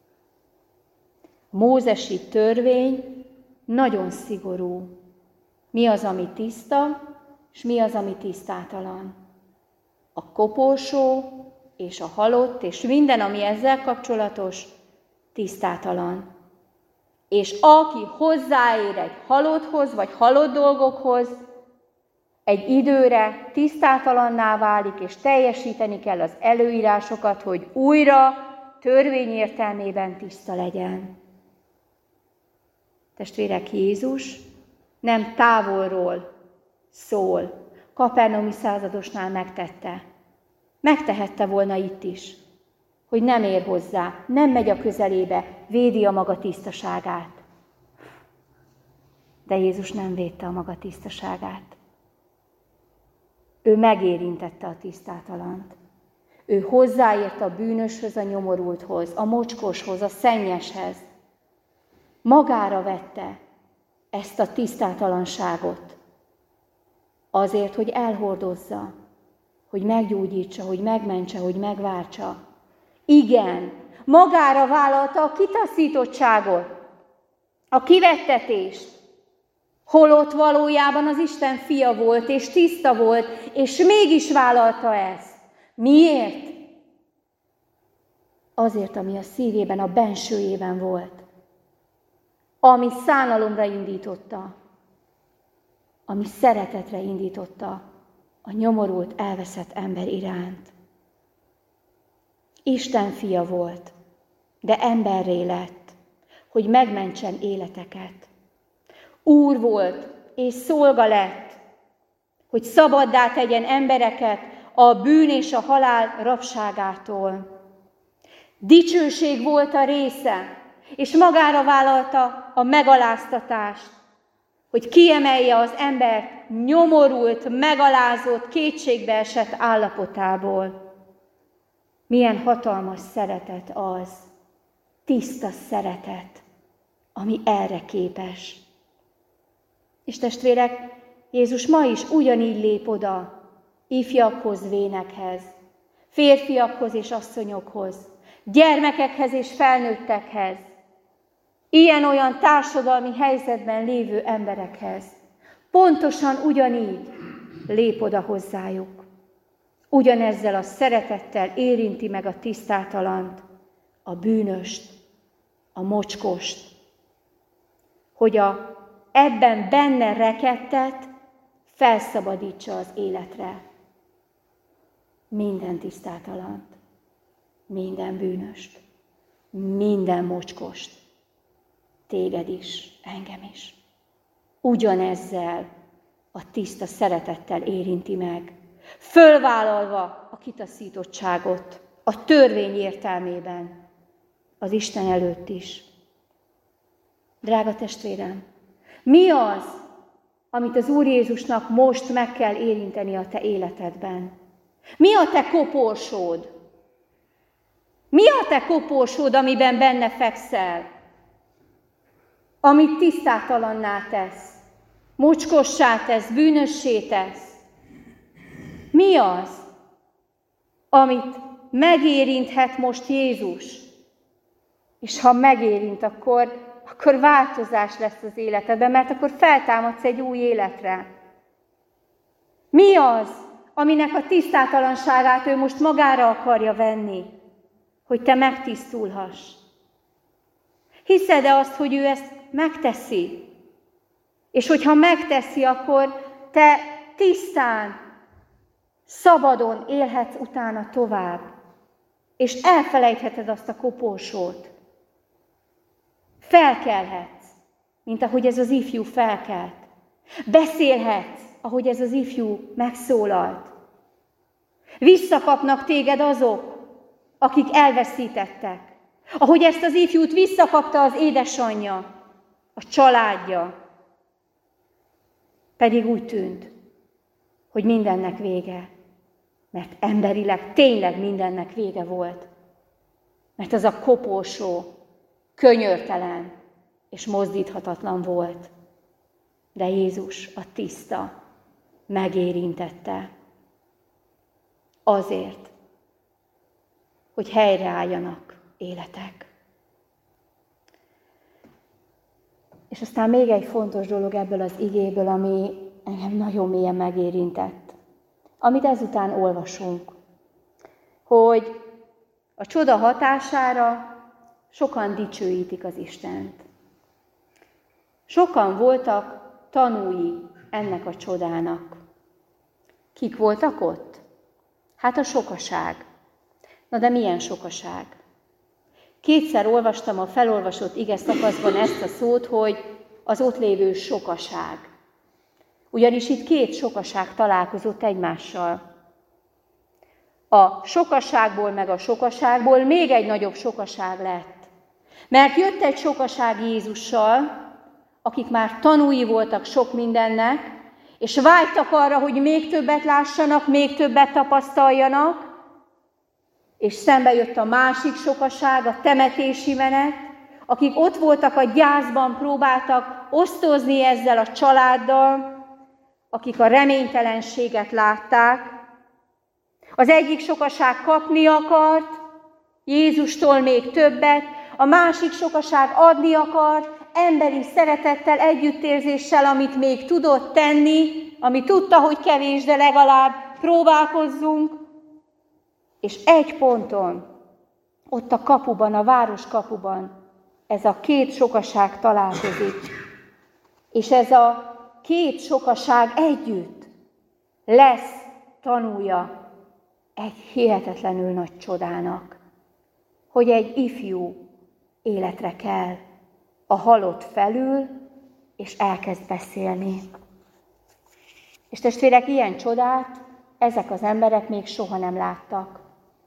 A mózesi törvény nagyon szigorú. Mi az, ami tiszta, és mi az, ami tisztátalan. A koporsó és a halott, és minden, ami ezzel kapcsolatos, tisztátalan. És aki hozzáér egy halotthoz, vagy halott dolgokhoz, egy időre tisztátalanná válik, és teljesíteni kell az előírásokat, hogy újra törvény értelmében tiszta legyen. Testvérek, Jézus nem távolról szól. Kapernaumi századosnál megtette. Megtehette volna itt is, hogy nem ér hozzá, nem megy a közelébe, védi a maga tisztaságát. De Jézus nem védte a maga tisztaságát. Ő megérintette a tisztátalant. Ő hozzáért a bűnöshöz, a nyomorulthoz, a mocskoshoz, a szennyeshez. Magára vette ezt a tisztátalanságot. Azért, hogy elhordozza, hogy meggyógyítsa, hogy megmentse, hogy megváltsa. Igen, magára vállalta a kitaszítottságot, a kivettetést, holott valójában az Isten fia volt, és tiszta volt, és mégis vállalta ezt. Miért? Azért, ami a szívében, a bensőjében volt. Ami szánalomra indította, ami szeretetre indította a nyomorult, elveszett ember iránt. Isten fia volt, de emberré lett, hogy megmentsen életeket. Úr volt, és szolga lett, hogy szabaddá tegyen embereket a bűn és a halál rabságától. Dicsőség volt a része, és magára vállalta a megaláztatást, hogy kiemelje az embert nyomorult, megalázott, kétségbeesett állapotából. Milyen hatalmas szeretet az, tiszta szeretet, ami erre képes. És testvérek, Jézus ma is ugyanígy lép oda ifjakhoz, vénekhez, férfiakhoz és asszonyokhoz, gyermekekhez és felnőttekhez, ilyen-olyan társadalmi helyzetben lévő emberekhez. Pontosan ugyanígy lép oda hozzájuk. Ugyanezzel a szeretettel érinti meg a tisztátalant, a bűnöst, a mocskost, hogy ebben benne rekedtet felszabadítsa az életre. Minden tisztátalant, minden bűnöst, minden mocskost, téged is, engem is. Ugyanezzel a tiszta szeretettel érinti meg, fölvállalva a kitaszítottságot, a törvény értelmében, az Isten előtt is. Drága testvérem, mi az, amit az Úr Jézusnak most meg kell érinteni a te életedben? Mi a te koporsód? Mi a te koporsód, amiben benne fekszel? Amit tisztátalanná tesz, mocskossá tesz, bűnössé tesz. Mi az, amit megérinthet most Jézus? És ha megérint, akkor változás lesz az életedben, mert akkor feltámadsz egy új életre. Mi az, aminek a tisztátalanságát ő most magára akarja venni, hogy te megtisztulhass? Hiszed-e azt, hogy ő ezt megteszi? És hogyha megteszi, akkor te tisztán, szabadon élhetsz utána tovább, és elfelejtheted azt a koporsót. Felkelhetsz, mint ahogy ez az ifjú felkelt. Beszélhetsz, ahogy ez az ifjú megszólalt. Visszakapnak téged azok, akik elveszítettek. Ahogy ezt az ifjút visszakapta az édesanyja, a családja. Pedig úgy tűnt, hogy mindennek vége. Mert emberileg tényleg mindennek vége volt. Mert az a koporsó könyörtelen és mozdíthatatlan volt. De Jézus a tiszta megérintette. Azért, hogy helyreálljanak életek. És aztán még egy fontos dolog ebből az igéből, ami engem nagyon mélyen megérintett. Amit ezután olvasunk, hogy a csoda hatására sokan dicsőítik az Istent. Sokan voltak tanúi ennek a csodának. Kik voltak ott? Hát a sokaság. Na de milyen sokaság? Kétszer olvastam a felolvasott ige szakaszban ezt a szót, hogy az ott lévő sokaság. Ugyanis itt két sokaság találkozott egymással. A sokaságból meg a sokaságból még egy nagyobb sokaság lett. Mert jött egy sokaság Jézussal, akik már tanúi voltak sok mindennek, és vágytak arra, hogy még többet lássanak, még többet tapasztaljanak, és szembe jött a másik sokaság, a temetési menet, akik ott voltak a gyászban, próbáltak osztozni ezzel a családdal, akik a reménytelenséget látták. Az egyik sokaság kapni akart, Jézustól még többet, a másik sokaság adni akart, emberi szeretettel, együttérzéssel, amit még tudott tenni, ami tudta, hogy kevés, de legalább próbálkozzunk. És egy ponton, ott a kapuban, a város kapuban, ez a két sokaság találkozik. És ez a két sokaság együtt lesz tanúja egy hihetetlenül nagy csodának, hogy egy ifjú életre kell, a halott felül, és elkezd beszélni. És testvérek, ilyen csodát ezek az emberek még soha nem láttak.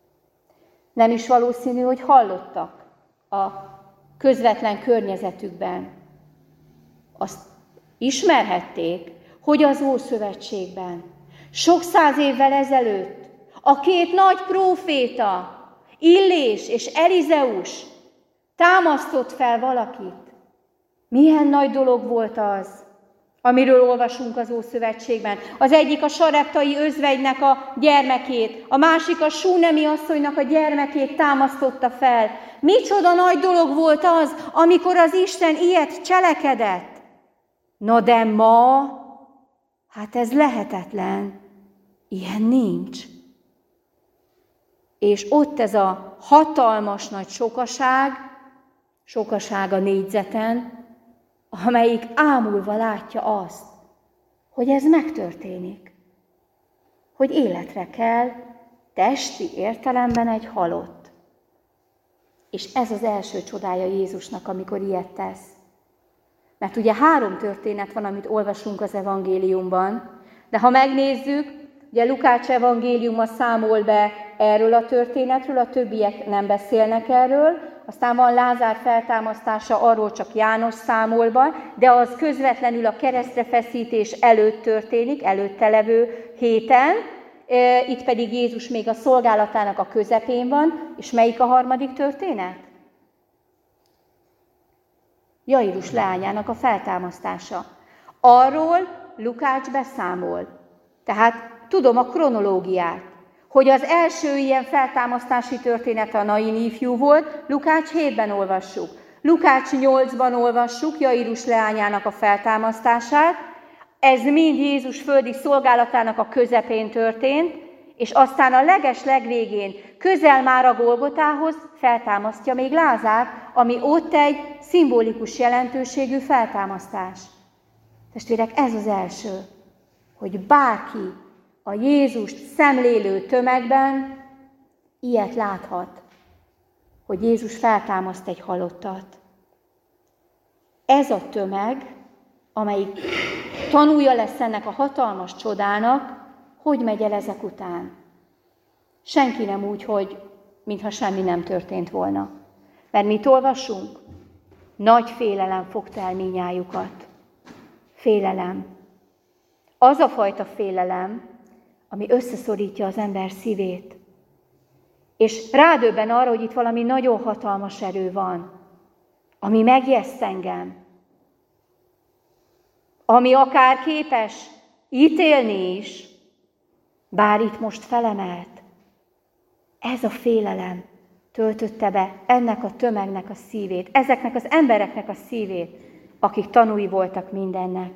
Nem is valószínű, hogy hallottak a közvetlen környezetükben. Azt ismerhették, hogy az Ószövetségben, sok száz évvel ezelőtt a két nagy próféta, Illés és Elizeus támasztott fel valakit. Milyen nagy dolog volt az, amiről olvasunk az Ószövetségben. Az egyik a sareptai özvegynek a gyermekét, a másik a súnemi asszonynak a gyermekét támasztotta fel. Micsoda nagy dolog volt az, amikor az Isten ilyet cselekedett. Na de ma, hát ez lehetetlen. Ilyen nincs. és ott ez a hatalmas nagy sokaság a négyzeten, amelyik ámulva látja azt, hogy ez megtörténik. Hogy életre kell testi értelemben egy halott. És ez az első csodája Jézusnak, amikor ilyet tesz. Mert ugye 3 történet van, amit olvasunk az evangéliumban, de ha megnézzük, ugye Lukács evangéliuma számol be erről a történetről, a többiek nem beszélnek erről, aztán van Lázár feltámasztása, arról csak János számol be, de az közvetlenül a keresztre feszítés előtt történik, előtte levő héten, itt pedig Jézus még a szolgálatának a közepén van, és melyik a harmadik történet? Jairus leányának a feltámasztása. Arról Lukács beszámol. Tehát tudom a kronológiát, hogy az első ilyen feltámasztási történet a Nain ifjú volt, Lukács 7-ben olvassuk. Lukács 8-ban olvassuk Jairus leányának a feltámasztását, ez mind Jézus földi szolgálatának a közepén történt, és aztán a legvégén, közel már a Golgotához feltámasztja még Lázárt, ami ott egy szimbolikus jelentőségű feltámasztás. Testvérek, ez az első, hogy bárki a Jézust szemlélő tömegben ilyet láthat, hogy Jézus feltámaszt egy halottat. Ez a tömeg, amelyik tanulja lesz ennek a hatalmas csodának, hogy megy el ezek után. Senki nem úgy, hogy mintha semmi nem történt volna. Mert mit olvasunk? Nagy félelem fogta el minnyájukat. Félelem. Az a fajta félelem, ami összeszorítja az ember szívét. És rádöbben arra, hogy itt valami nagyon hatalmas erő van, ami megijeszt engem, ami akár képes ítélni is, bár itt most felemelt. Ez a félelem töltötte be ennek a tömegnek a szívét, ezeknek az embereknek a szívét, akik tanúi voltak mindennek.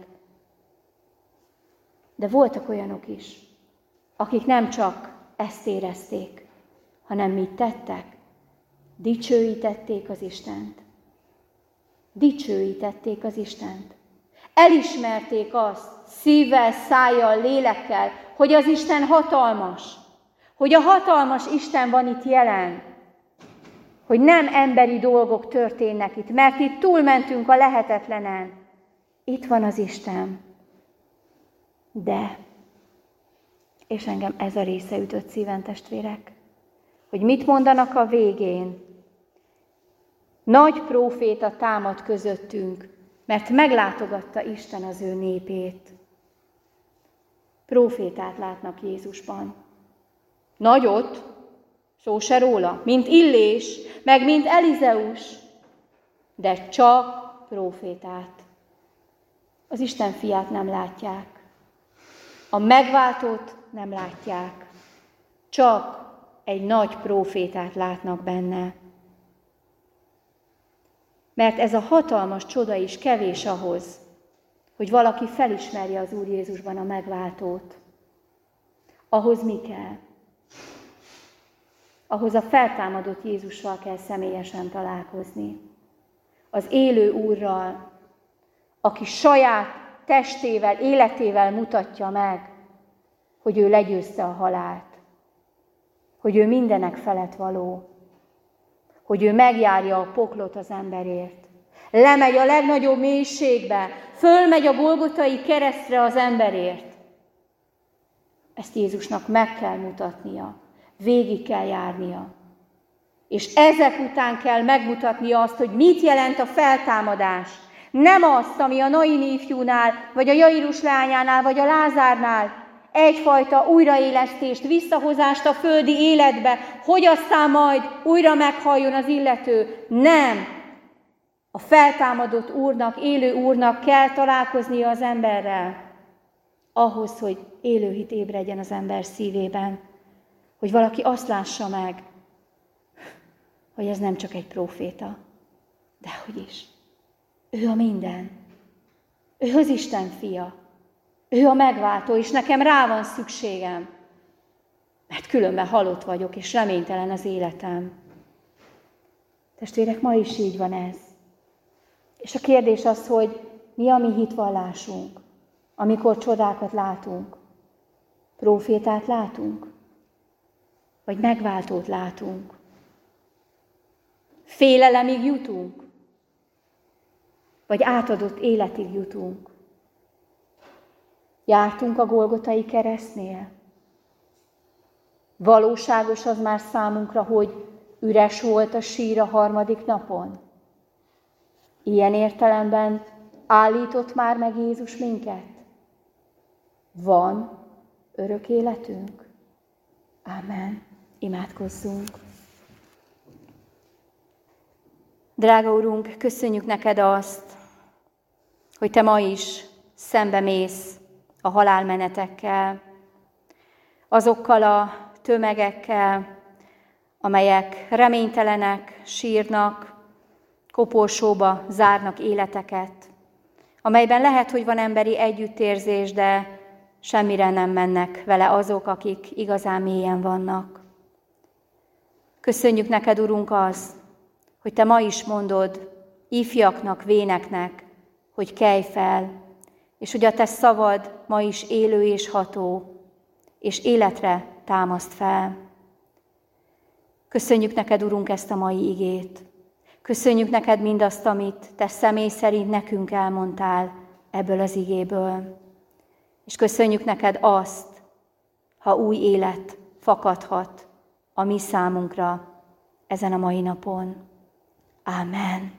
De voltak olyanok is, akik nem csak ezt érezték, hanem mit tettek? Dicsőítették az Istent. Dicsőítették az Istent. Elismerték azt szívvel, szájjal, lélekkel, hogy az Isten hatalmas, hogy a hatalmas Isten van itt jelen, hogy nem emberi dolgok történnek itt, mert itt túlmentünk a lehetetlenen. Itt van az Isten. De, és engem ez a része ütött szíven, testvérek, hogy mit mondanak a végén. Nagy próféta támad közöttünk, mert meglátogatta Isten az ő népét. Prófétát látnak Jézusban. Nagyot, szó se róla, mint Illés, meg mint Elizeus, de csak prófétát. Az Isten fiát nem látják. A megváltót nem látják. Csak egy nagy prófétát látnak benne. Mert ez a hatalmas csoda is kevés ahhoz, hogy valaki felismerje az Úr Jézusban a megváltót. Ahhoz mi kell? Ahhoz a feltámadott Jézussal kell személyesen találkozni. Az élő Úrral, aki saját testével, életével mutatja meg, hogy ő legyőzte a halált, hogy ő mindenek felett való, hogy ő megjárja a poklot az emberért, lemegy a legnagyobb mélységbe, fölmegy a Golgotai keresztre az emberért. Ezt Jézusnak meg kell mutatnia, végig kell járnia. És ezek után kell megmutatnia azt, hogy mit jelent a feltámadás. Nem azt, ami a Nain ifjúnál, vagy a Jairus leányánál, vagy a Lázárnál, egyfajta újraélesztést, visszahozást a földi életbe, hogy aztán majd újra meghalljon az illető. Nem! A feltámadott Úrnak, élő Úrnak kell találkoznia az emberrel, ahhoz, hogy élő hit ébredjen az ember szívében, hogy valaki azt lássa meg, hogy ez nem csak egy próféta, dehogy is. Ő a minden. Ő az Isten fia. Ő a megváltó, és nekem rá van szükségem. Mert különben halott vagyok, és reménytelen az életem. Testvérek, ma is így van ez. És a kérdés az, hogy mi a mi hitvallásunk, amikor csodákat látunk? Prófétát látunk? Vagy megváltót látunk? Félelemig jutunk? Vagy átadott életig jutunk? Jártunk a Golgotai keresztnél? Valóságos az már számunkra, hogy üres volt a sír a harmadik napon? Ilyen értelemben állított már meg Jézus minket? Van örök életünk? Ámen. Imádkozzunk. Drága Urunk, köszönjük neked azt, hogy te ma is szembe mész a halálmenetekkel, azokkal a tömegekkel, amelyek reménytelenek, sírnak, koporsóba zárnak életeket, amelyben lehet, hogy van emberi együttérzés, de semmire nem mennek vele azok, akik igazán mélyen vannak. Köszönjük neked, Urunk, az, hogy te ma is mondod ifjaknak, véneknek, hogy kelj fel, és hogy a te szavad ma is élő és ható, és életre támaszt fel. Köszönjük neked, Urunk, ezt a mai igét. Köszönjük neked mindazt, amit te személy szerint nekünk elmondtál ebből az igéből. És köszönjük neked azt, ha új élet fakadhat a mi számunkra ezen a mai napon. Ámen.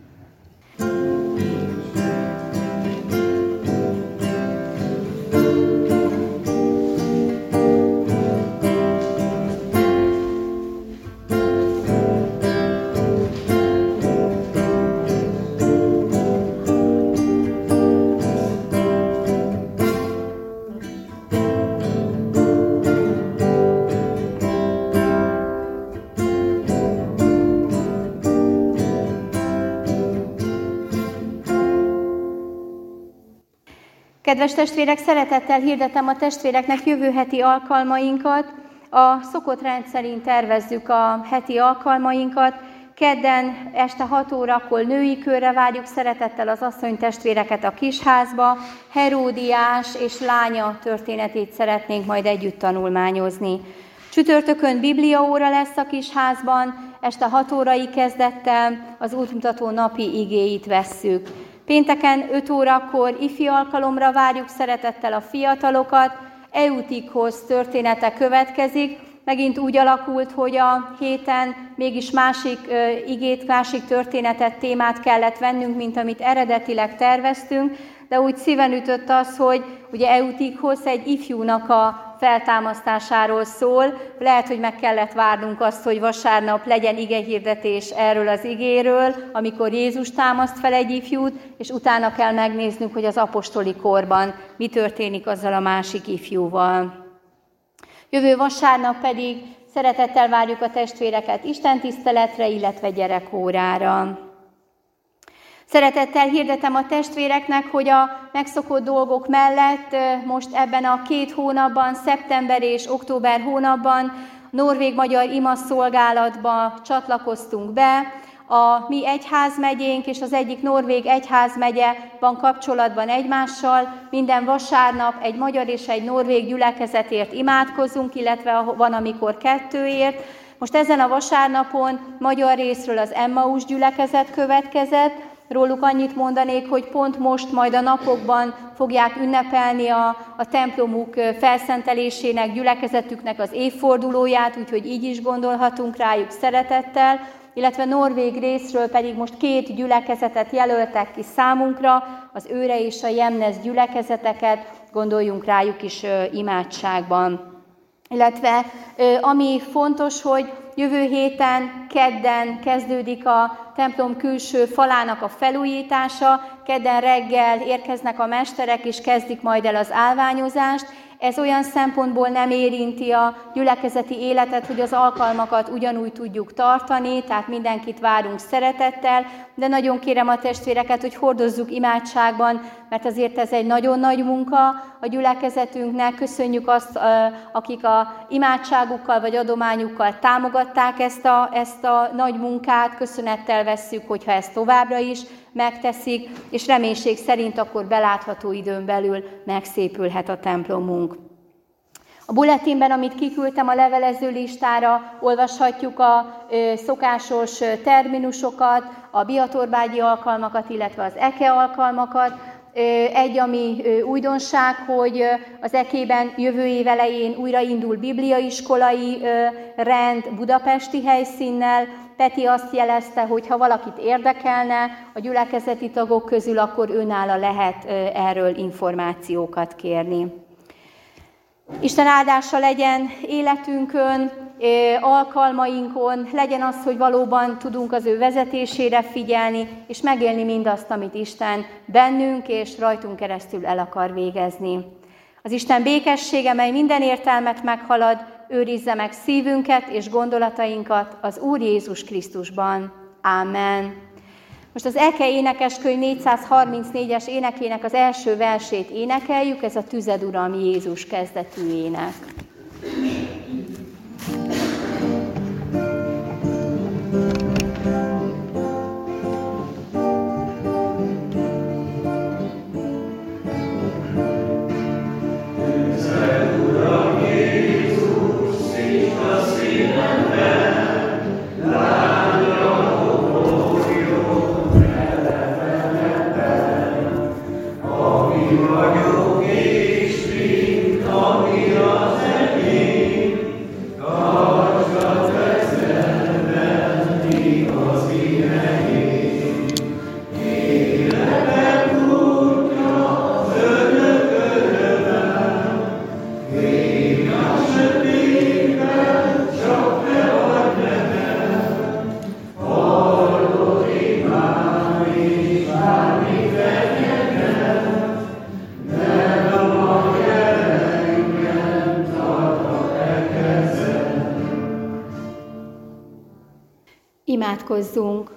Kedves testvérek, szeretettel hirdetem a testvéreknek jövő heti alkalmainkat. A szokott rendszerint tervezzük a heti alkalmainkat. Kedden este 6 órakor női körre várjuk szeretettel az asszonytestvéreket a kisházba. Heródiás és lánya történetét szeretnénk majd együtt tanulmányozni. Csütörtökön bibliaóra lesz a kisházban, este 6 órai kezdettel az útmutató napi igéit vesszük. Pénteken 5 órakor ifi alkalomra várjuk szeretettel a fiatalokat, Eutikhoz története következik. Megint úgy alakult, hogy a héten mégis másik igét, másik történetet, témát kellett vennünk, mint amit eredetileg terveztünk, de úgy szíven ütött az, hogy ugye Eutikhoz egy ifjúnak a feltámasztásáról szól. Lehet, hogy meg kellett várnunk azt, hogy vasárnap legyen igehirdetés erről az igéről, amikor Jézus támaszt fel egy ifjút, és utána kell megnéznünk, hogy az apostoli korban mi történik azzal a másik ifjúval. Jövő vasárnap pedig szeretettel várjuk a testvéreket istentiszteletre, illetve gyerekórára. Szeretettel hirdetem a testvéreknek, hogy a megszokott dolgok mellett most ebben a 2 hónapban, szeptember és október hónapban norvég-magyar imaszolgálatba csatlakoztunk be. A mi egyházmegyénk és az egyik norvég egyházmegye van kapcsolatban egymással. Minden vasárnap egy magyar és egy norvég gyülekezetért imádkozunk, illetve van, amikor 2-ért. Most ezen a vasárnapon magyar részről az Emmaus gyülekezet következett. Róluk annyit mondanék, hogy pont most, majd a napokban fogják ünnepelni a templomuk felszentelésének, gyülekezetüknek az évfordulóját, úgyhogy így is gondolhatunk rájuk szeretettel, illetve norvég részről pedig most 2 gyülekezetet jelöltek ki számunkra, az Őre és a Jemnesz gyülekezeteket, gondoljunk rájuk is imádságban. Illetve ami fontos, hogy jövő héten, kedden kezdődik a templom külső falának a felújítása, kedden reggel érkeznek a mesterek, és kezdik majd el az állványozást. Ez olyan szempontból nem érinti a gyülekezeti életet, hogy az alkalmakat ugyanúgy tudjuk tartani, tehát mindenkit várunk szeretettel, de nagyon kérem a testvéreket, hogy hordozzuk imádságban mert azért ez egy nagyon nagy munka a gyülekezetünknek. Köszönjük azt, akik a imádságukkal vagy adományukkal támogatták ezt a nagy munkát. Köszönettel vesszük, hogyha ezt továbbra is megteszik, és reménység szerint akkor belátható időn belül megszépülhet a templomunk. A bulletinben, amit kiküldtem a levelező listára, olvashatjuk a szokásos terminusokat, a biatorbágyi alkalmakat, illetve az EKE alkalmakat. Egy, ami újdonság, hogy az EKE-ben jövő év elején újraindul bibliaiskolai rend budapesti helyszínnel. Peti azt jelezte, hogy ha valakit érdekelne a gyülekezeti tagok közül, akkor őnála lehet erről információkat kérni. Isten áldása legyen életünkön, alkalmainkon, legyen az, hogy valóban tudunk az ő vezetésére figyelni, és megélni mindazt, amit Isten bennünk és rajtunk keresztül el akar végezni. Az Isten békessége, mely minden értelmet meghalad, őrizze meg szívünket és gondolatainkat az Úr Jézus Krisztusban. Ámen. Most az EKE énekeskönyv 434-es énekének az első versét énekeljük, ez a Tüzed, Uram, Jézus kezdetű ének. Imádkozzunk!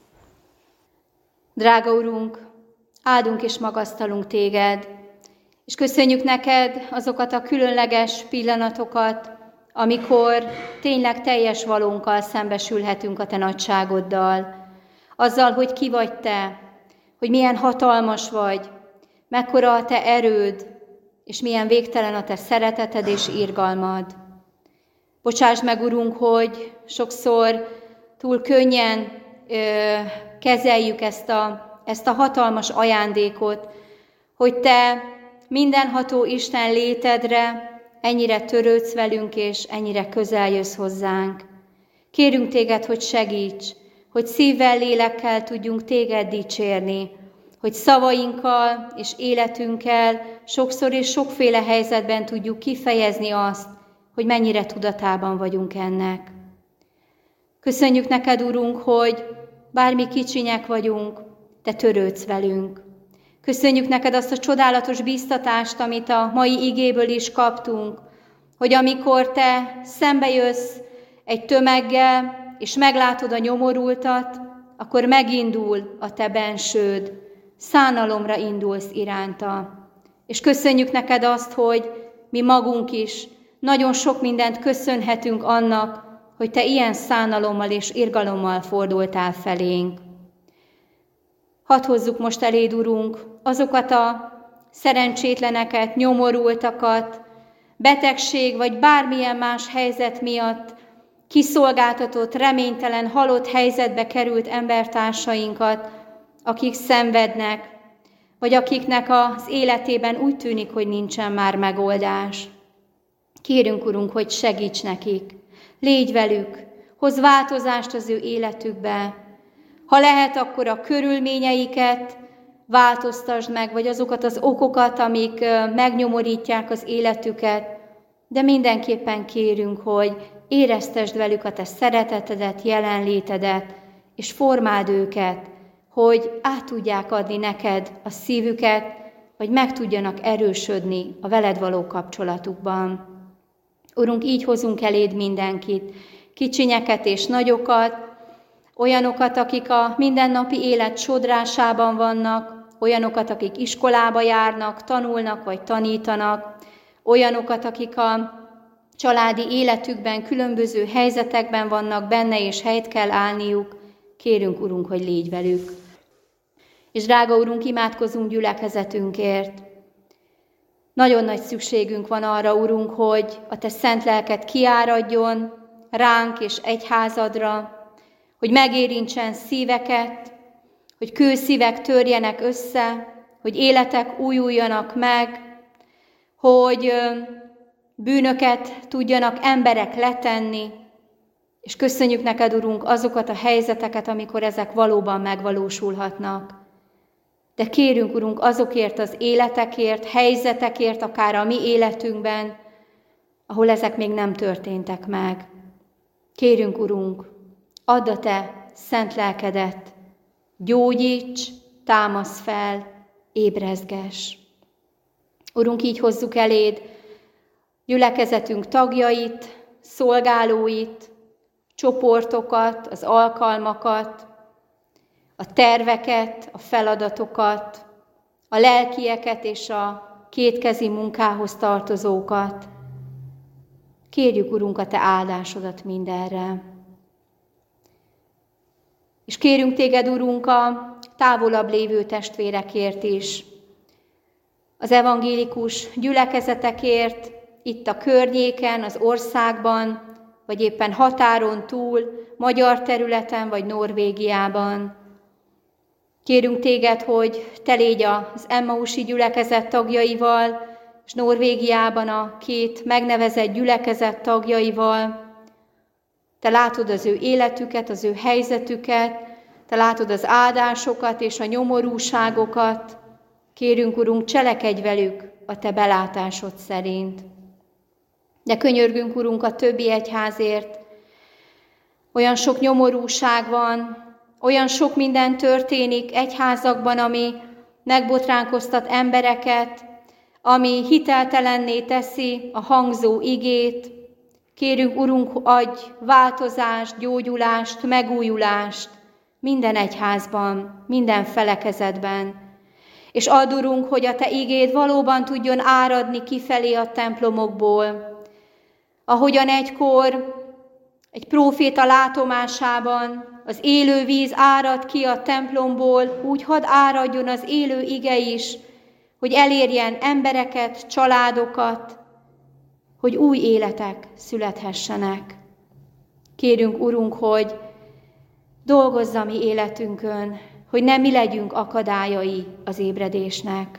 Drága Urunk, áldunk és magasztalunk Téged, és köszönjük neked azokat a különleges pillanatokat, amikor tényleg teljes valónkkal szembesülhetünk a Te nagyságoddal, azzal, hogy ki vagy Te, hogy milyen hatalmas vagy, mekkora a Te erőd, és milyen végtelen a Te szereteted és irgalmad. Bocsáss meg, Urunk, hogy sokszor túl könnyen kezeljük ezt a hatalmas ajándékot, hogy Te mindenható Isten létedre ennyire törődsz velünk, és ennyire közel jössz hozzánk. Kérünk Téged, hogy segíts, hogy szívvel, lélekkel tudjunk Téged dicsérni, hogy szavainkkal és életünkkel sokszor és sokféle helyzetben tudjuk kifejezni azt, hogy mennyire tudatában vagyunk ennek. Köszönjük neked, Urunk, hogy bármi kicsinyek vagyunk, Te törődsz velünk. Köszönjük neked azt a csodálatos bíztatást, amit a mai igéből is kaptunk, hogy amikor Te szembejössz egy tömeggel, és meglátod a nyomorultat, akkor megindul a Te bensőd, szánalomra indulsz iránta. És köszönjük neked azt, hogy mi magunk is nagyon sok mindent köszönhetünk annak, hogy Te ilyen szánalommal és irgalommal fordultál felénk. Hadd hozzuk most eléd, Urunk, azokat a szerencsétleneket, nyomorultakat, betegség vagy bármilyen más helyzet miatt kiszolgáltatott, reménytelen, halott helyzetbe került embertársainkat, akik szenvednek, vagy akiknek az életében úgy tűnik, hogy nincsen már megoldás. Kérünk, Urunk, hogy segíts nekik, légy velük, hozz változást az ő életükbe. Ha lehet, akkor a körülményeiket változtasd meg, vagy azokat az okokat, amik megnyomorítják az életüket, de mindenképpen kérünk, hogy éreztesd velük a Te szeretetedet, jelenlétedet, és formáld őket, hogy át tudják adni neked a szívüket, vagy meg tudjanak erősödni a veled való kapcsolatukban. Urunk, így hozunk eléd mindenkit, kicsinyeket és nagyokat, olyanokat, akik a mindennapi élet sodrásában vannak, olyanokat, akik iskolába járnak, tanulnak vagy tanítanak, olyanokat, akik a családi életükben, különböző helyzetekben vannak benne, és helyt kell állniuk. Kérünk, Urunk, hogy légy velük. És drága Urunk, imádkozunk gyülekezetünkért. Nagyon nagy szükségünk van arra, Urunk, hogy a Te szent lelked kiáradjon ránk és egyházadra, hogy megérintsen szíveket, hogy kőszívek törjenek össze, hogy életek újuljanak meg, hogy bűnöket tudjanak emberek letenni, és köszönjük neked, Urunk, azokat a helyzeteket, amikor ezek valóban megvalósulhatnak. De kérünk, Urunk, azokért az életekért, helyzetekért, akár a mi életünkben, ahol ezek még nem történtek meg. Kérünk, Urunk, add a Te szent lelkedet, gyógyíts, támasz fel, ébrezgess. Urunk, így hozzuk eléd gyülekezetünk tagjait, szolgálóit, csoportokat, az alkalmakat, a terveket, a feladatokat, a lelkieket és a kétkezi munkához tartozókat. Kérjük, Urunk, a Te áldásodat mindenre. És kérünk Téged, Urunk, a távolabb lévő testvérekért is, az evangélikus gyülekezetekért, itt a környéken, az országban, vagy éppen határon túl, magyar területen, vagy Norvégiában. Kérünk Téged, hogy Te légy az Emmausi gyülekezet tagjaival, és Norvégiában a 2 megnevezett gyülekezet tagjaival. Te látod az ő életüket, az ő helyzetüket, Te látod az áldásokat és a nyomorúságokat. Kérünk, Urunk, cselekedj velük a Te belátásod szerint. De könyörgünk, Urunk, a többi egyházért. Olyan sok nyomorúság van, olyan sok minden történik egyházakban, ami megbotránkoztat embereket, ami hiteltelenné teszi a hangzó igét. Kérünk, Urunk, adj változást, gyógyulást, megújulást minden egyházban, minden felekezetben. És add, Urunk, hogy a Te igéd valóban tudjon áradni kifelé a templomokból. Ahogyan egykor egy próféta látomásában az élő víz árad ki a templomból, úgy hadd áradjon az élő ige is, hogy elérjen embereket, családokat, hogy új életek születhessenek. Kérünk, Urunk, hogy dolgozz a mi életünkön, hogy ne mi legyünk akadályai az ébredésnek.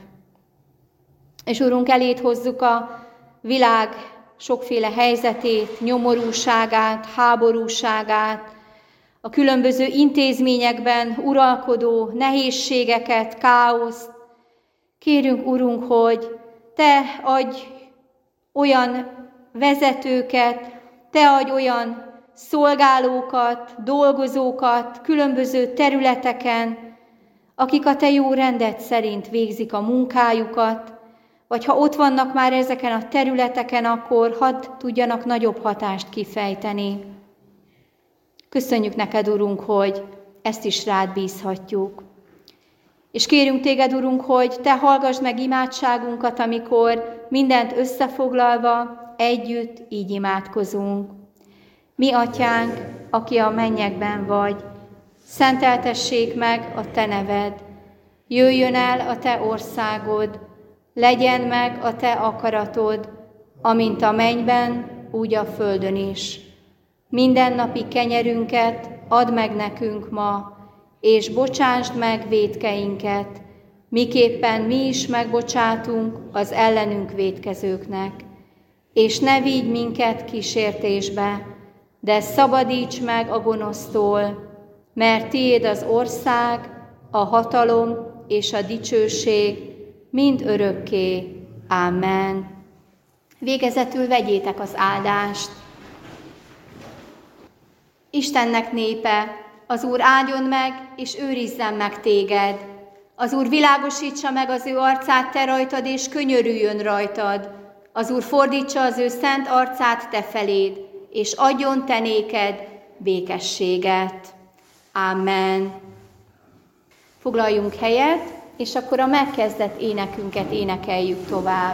És Urunk, eléd hozzuk a világ sokféle helyzetét, nyomorúságát, háborúságát, a különböző intézményekben uralkodó nehézségeket, káoszt. Kérünk, Urunk, hogy Te adj olyan vezetőket, Te adj olyan szolgálókat, dolgozókat különböző területeken, akik a Te jó rendet szerint végzik a munkájukat, vagy ha ott vannak már ezeken a területeken, akkor hadd tudjanak nagyobb hatást kifejteni. Köszönjük neked, Urunk, hogy ezt is rád bízhatjuk. És kérünk téged, Urunk, hogy Te hallgass meg imádságunkat, amikor mindent összefoglalva együtt így imádkozunk. Mi, Atyánk, aki a mennyekben vagy, szenteltessék meg a Te neved, jöjjön el a Te országod, legyen meg a Te akaratod, amint a mennyben, úgy a földön is. Mindennapi kenyerünket add meg nekünk ma, és bocsásd meg vétkeinket, miképpen mi is megbocsátunk az ellenünk vétkezőknek. És ne vigy minket kísértésbe, de szabadíts meg a gonosztól, mert tiéd az ország, a hatalom és a dicsőség mind örökké. Amen. Végezetül vegyétek az áldást. Istennek népe, az Úr áldjon meg, és őrizzen meg téged. Az Úr világosítsa meg az ő arcát te rajtad, és könyörüljön rajtad. Az Úr fordítsa az ő szent arcát te feléd, és adjon te néked békességet. Amen. Foglaljunk helyet, és akkor a megkezdett énekünket énekeljük tovább.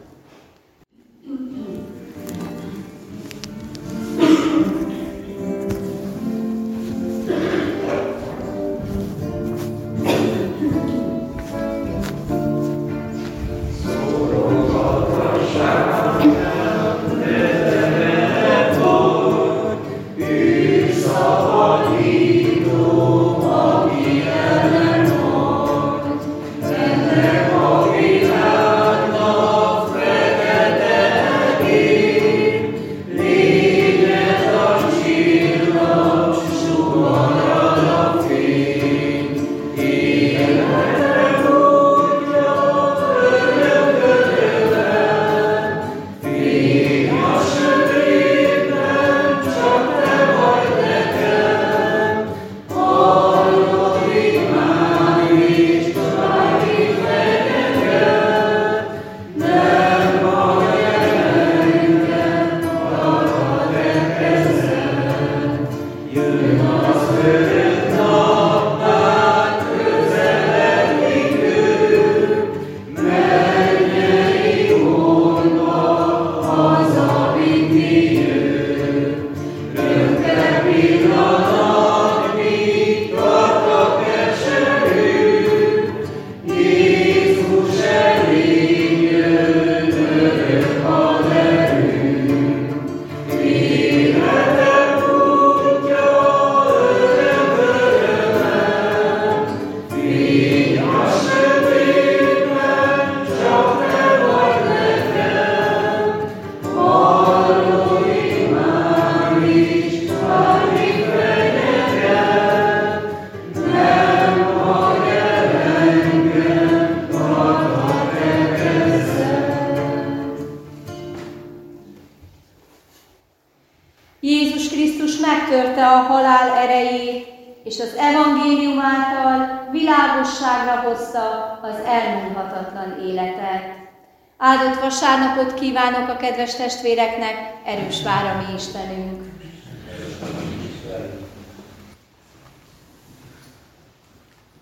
Jézus Krisztus megtörte a halál erejét, és az evangélium által világosságra hozta az elmúlhatatlan életet. Áldott vasárnapot kívánok a kedves testvéreknek, erős vár a mi Istenünk!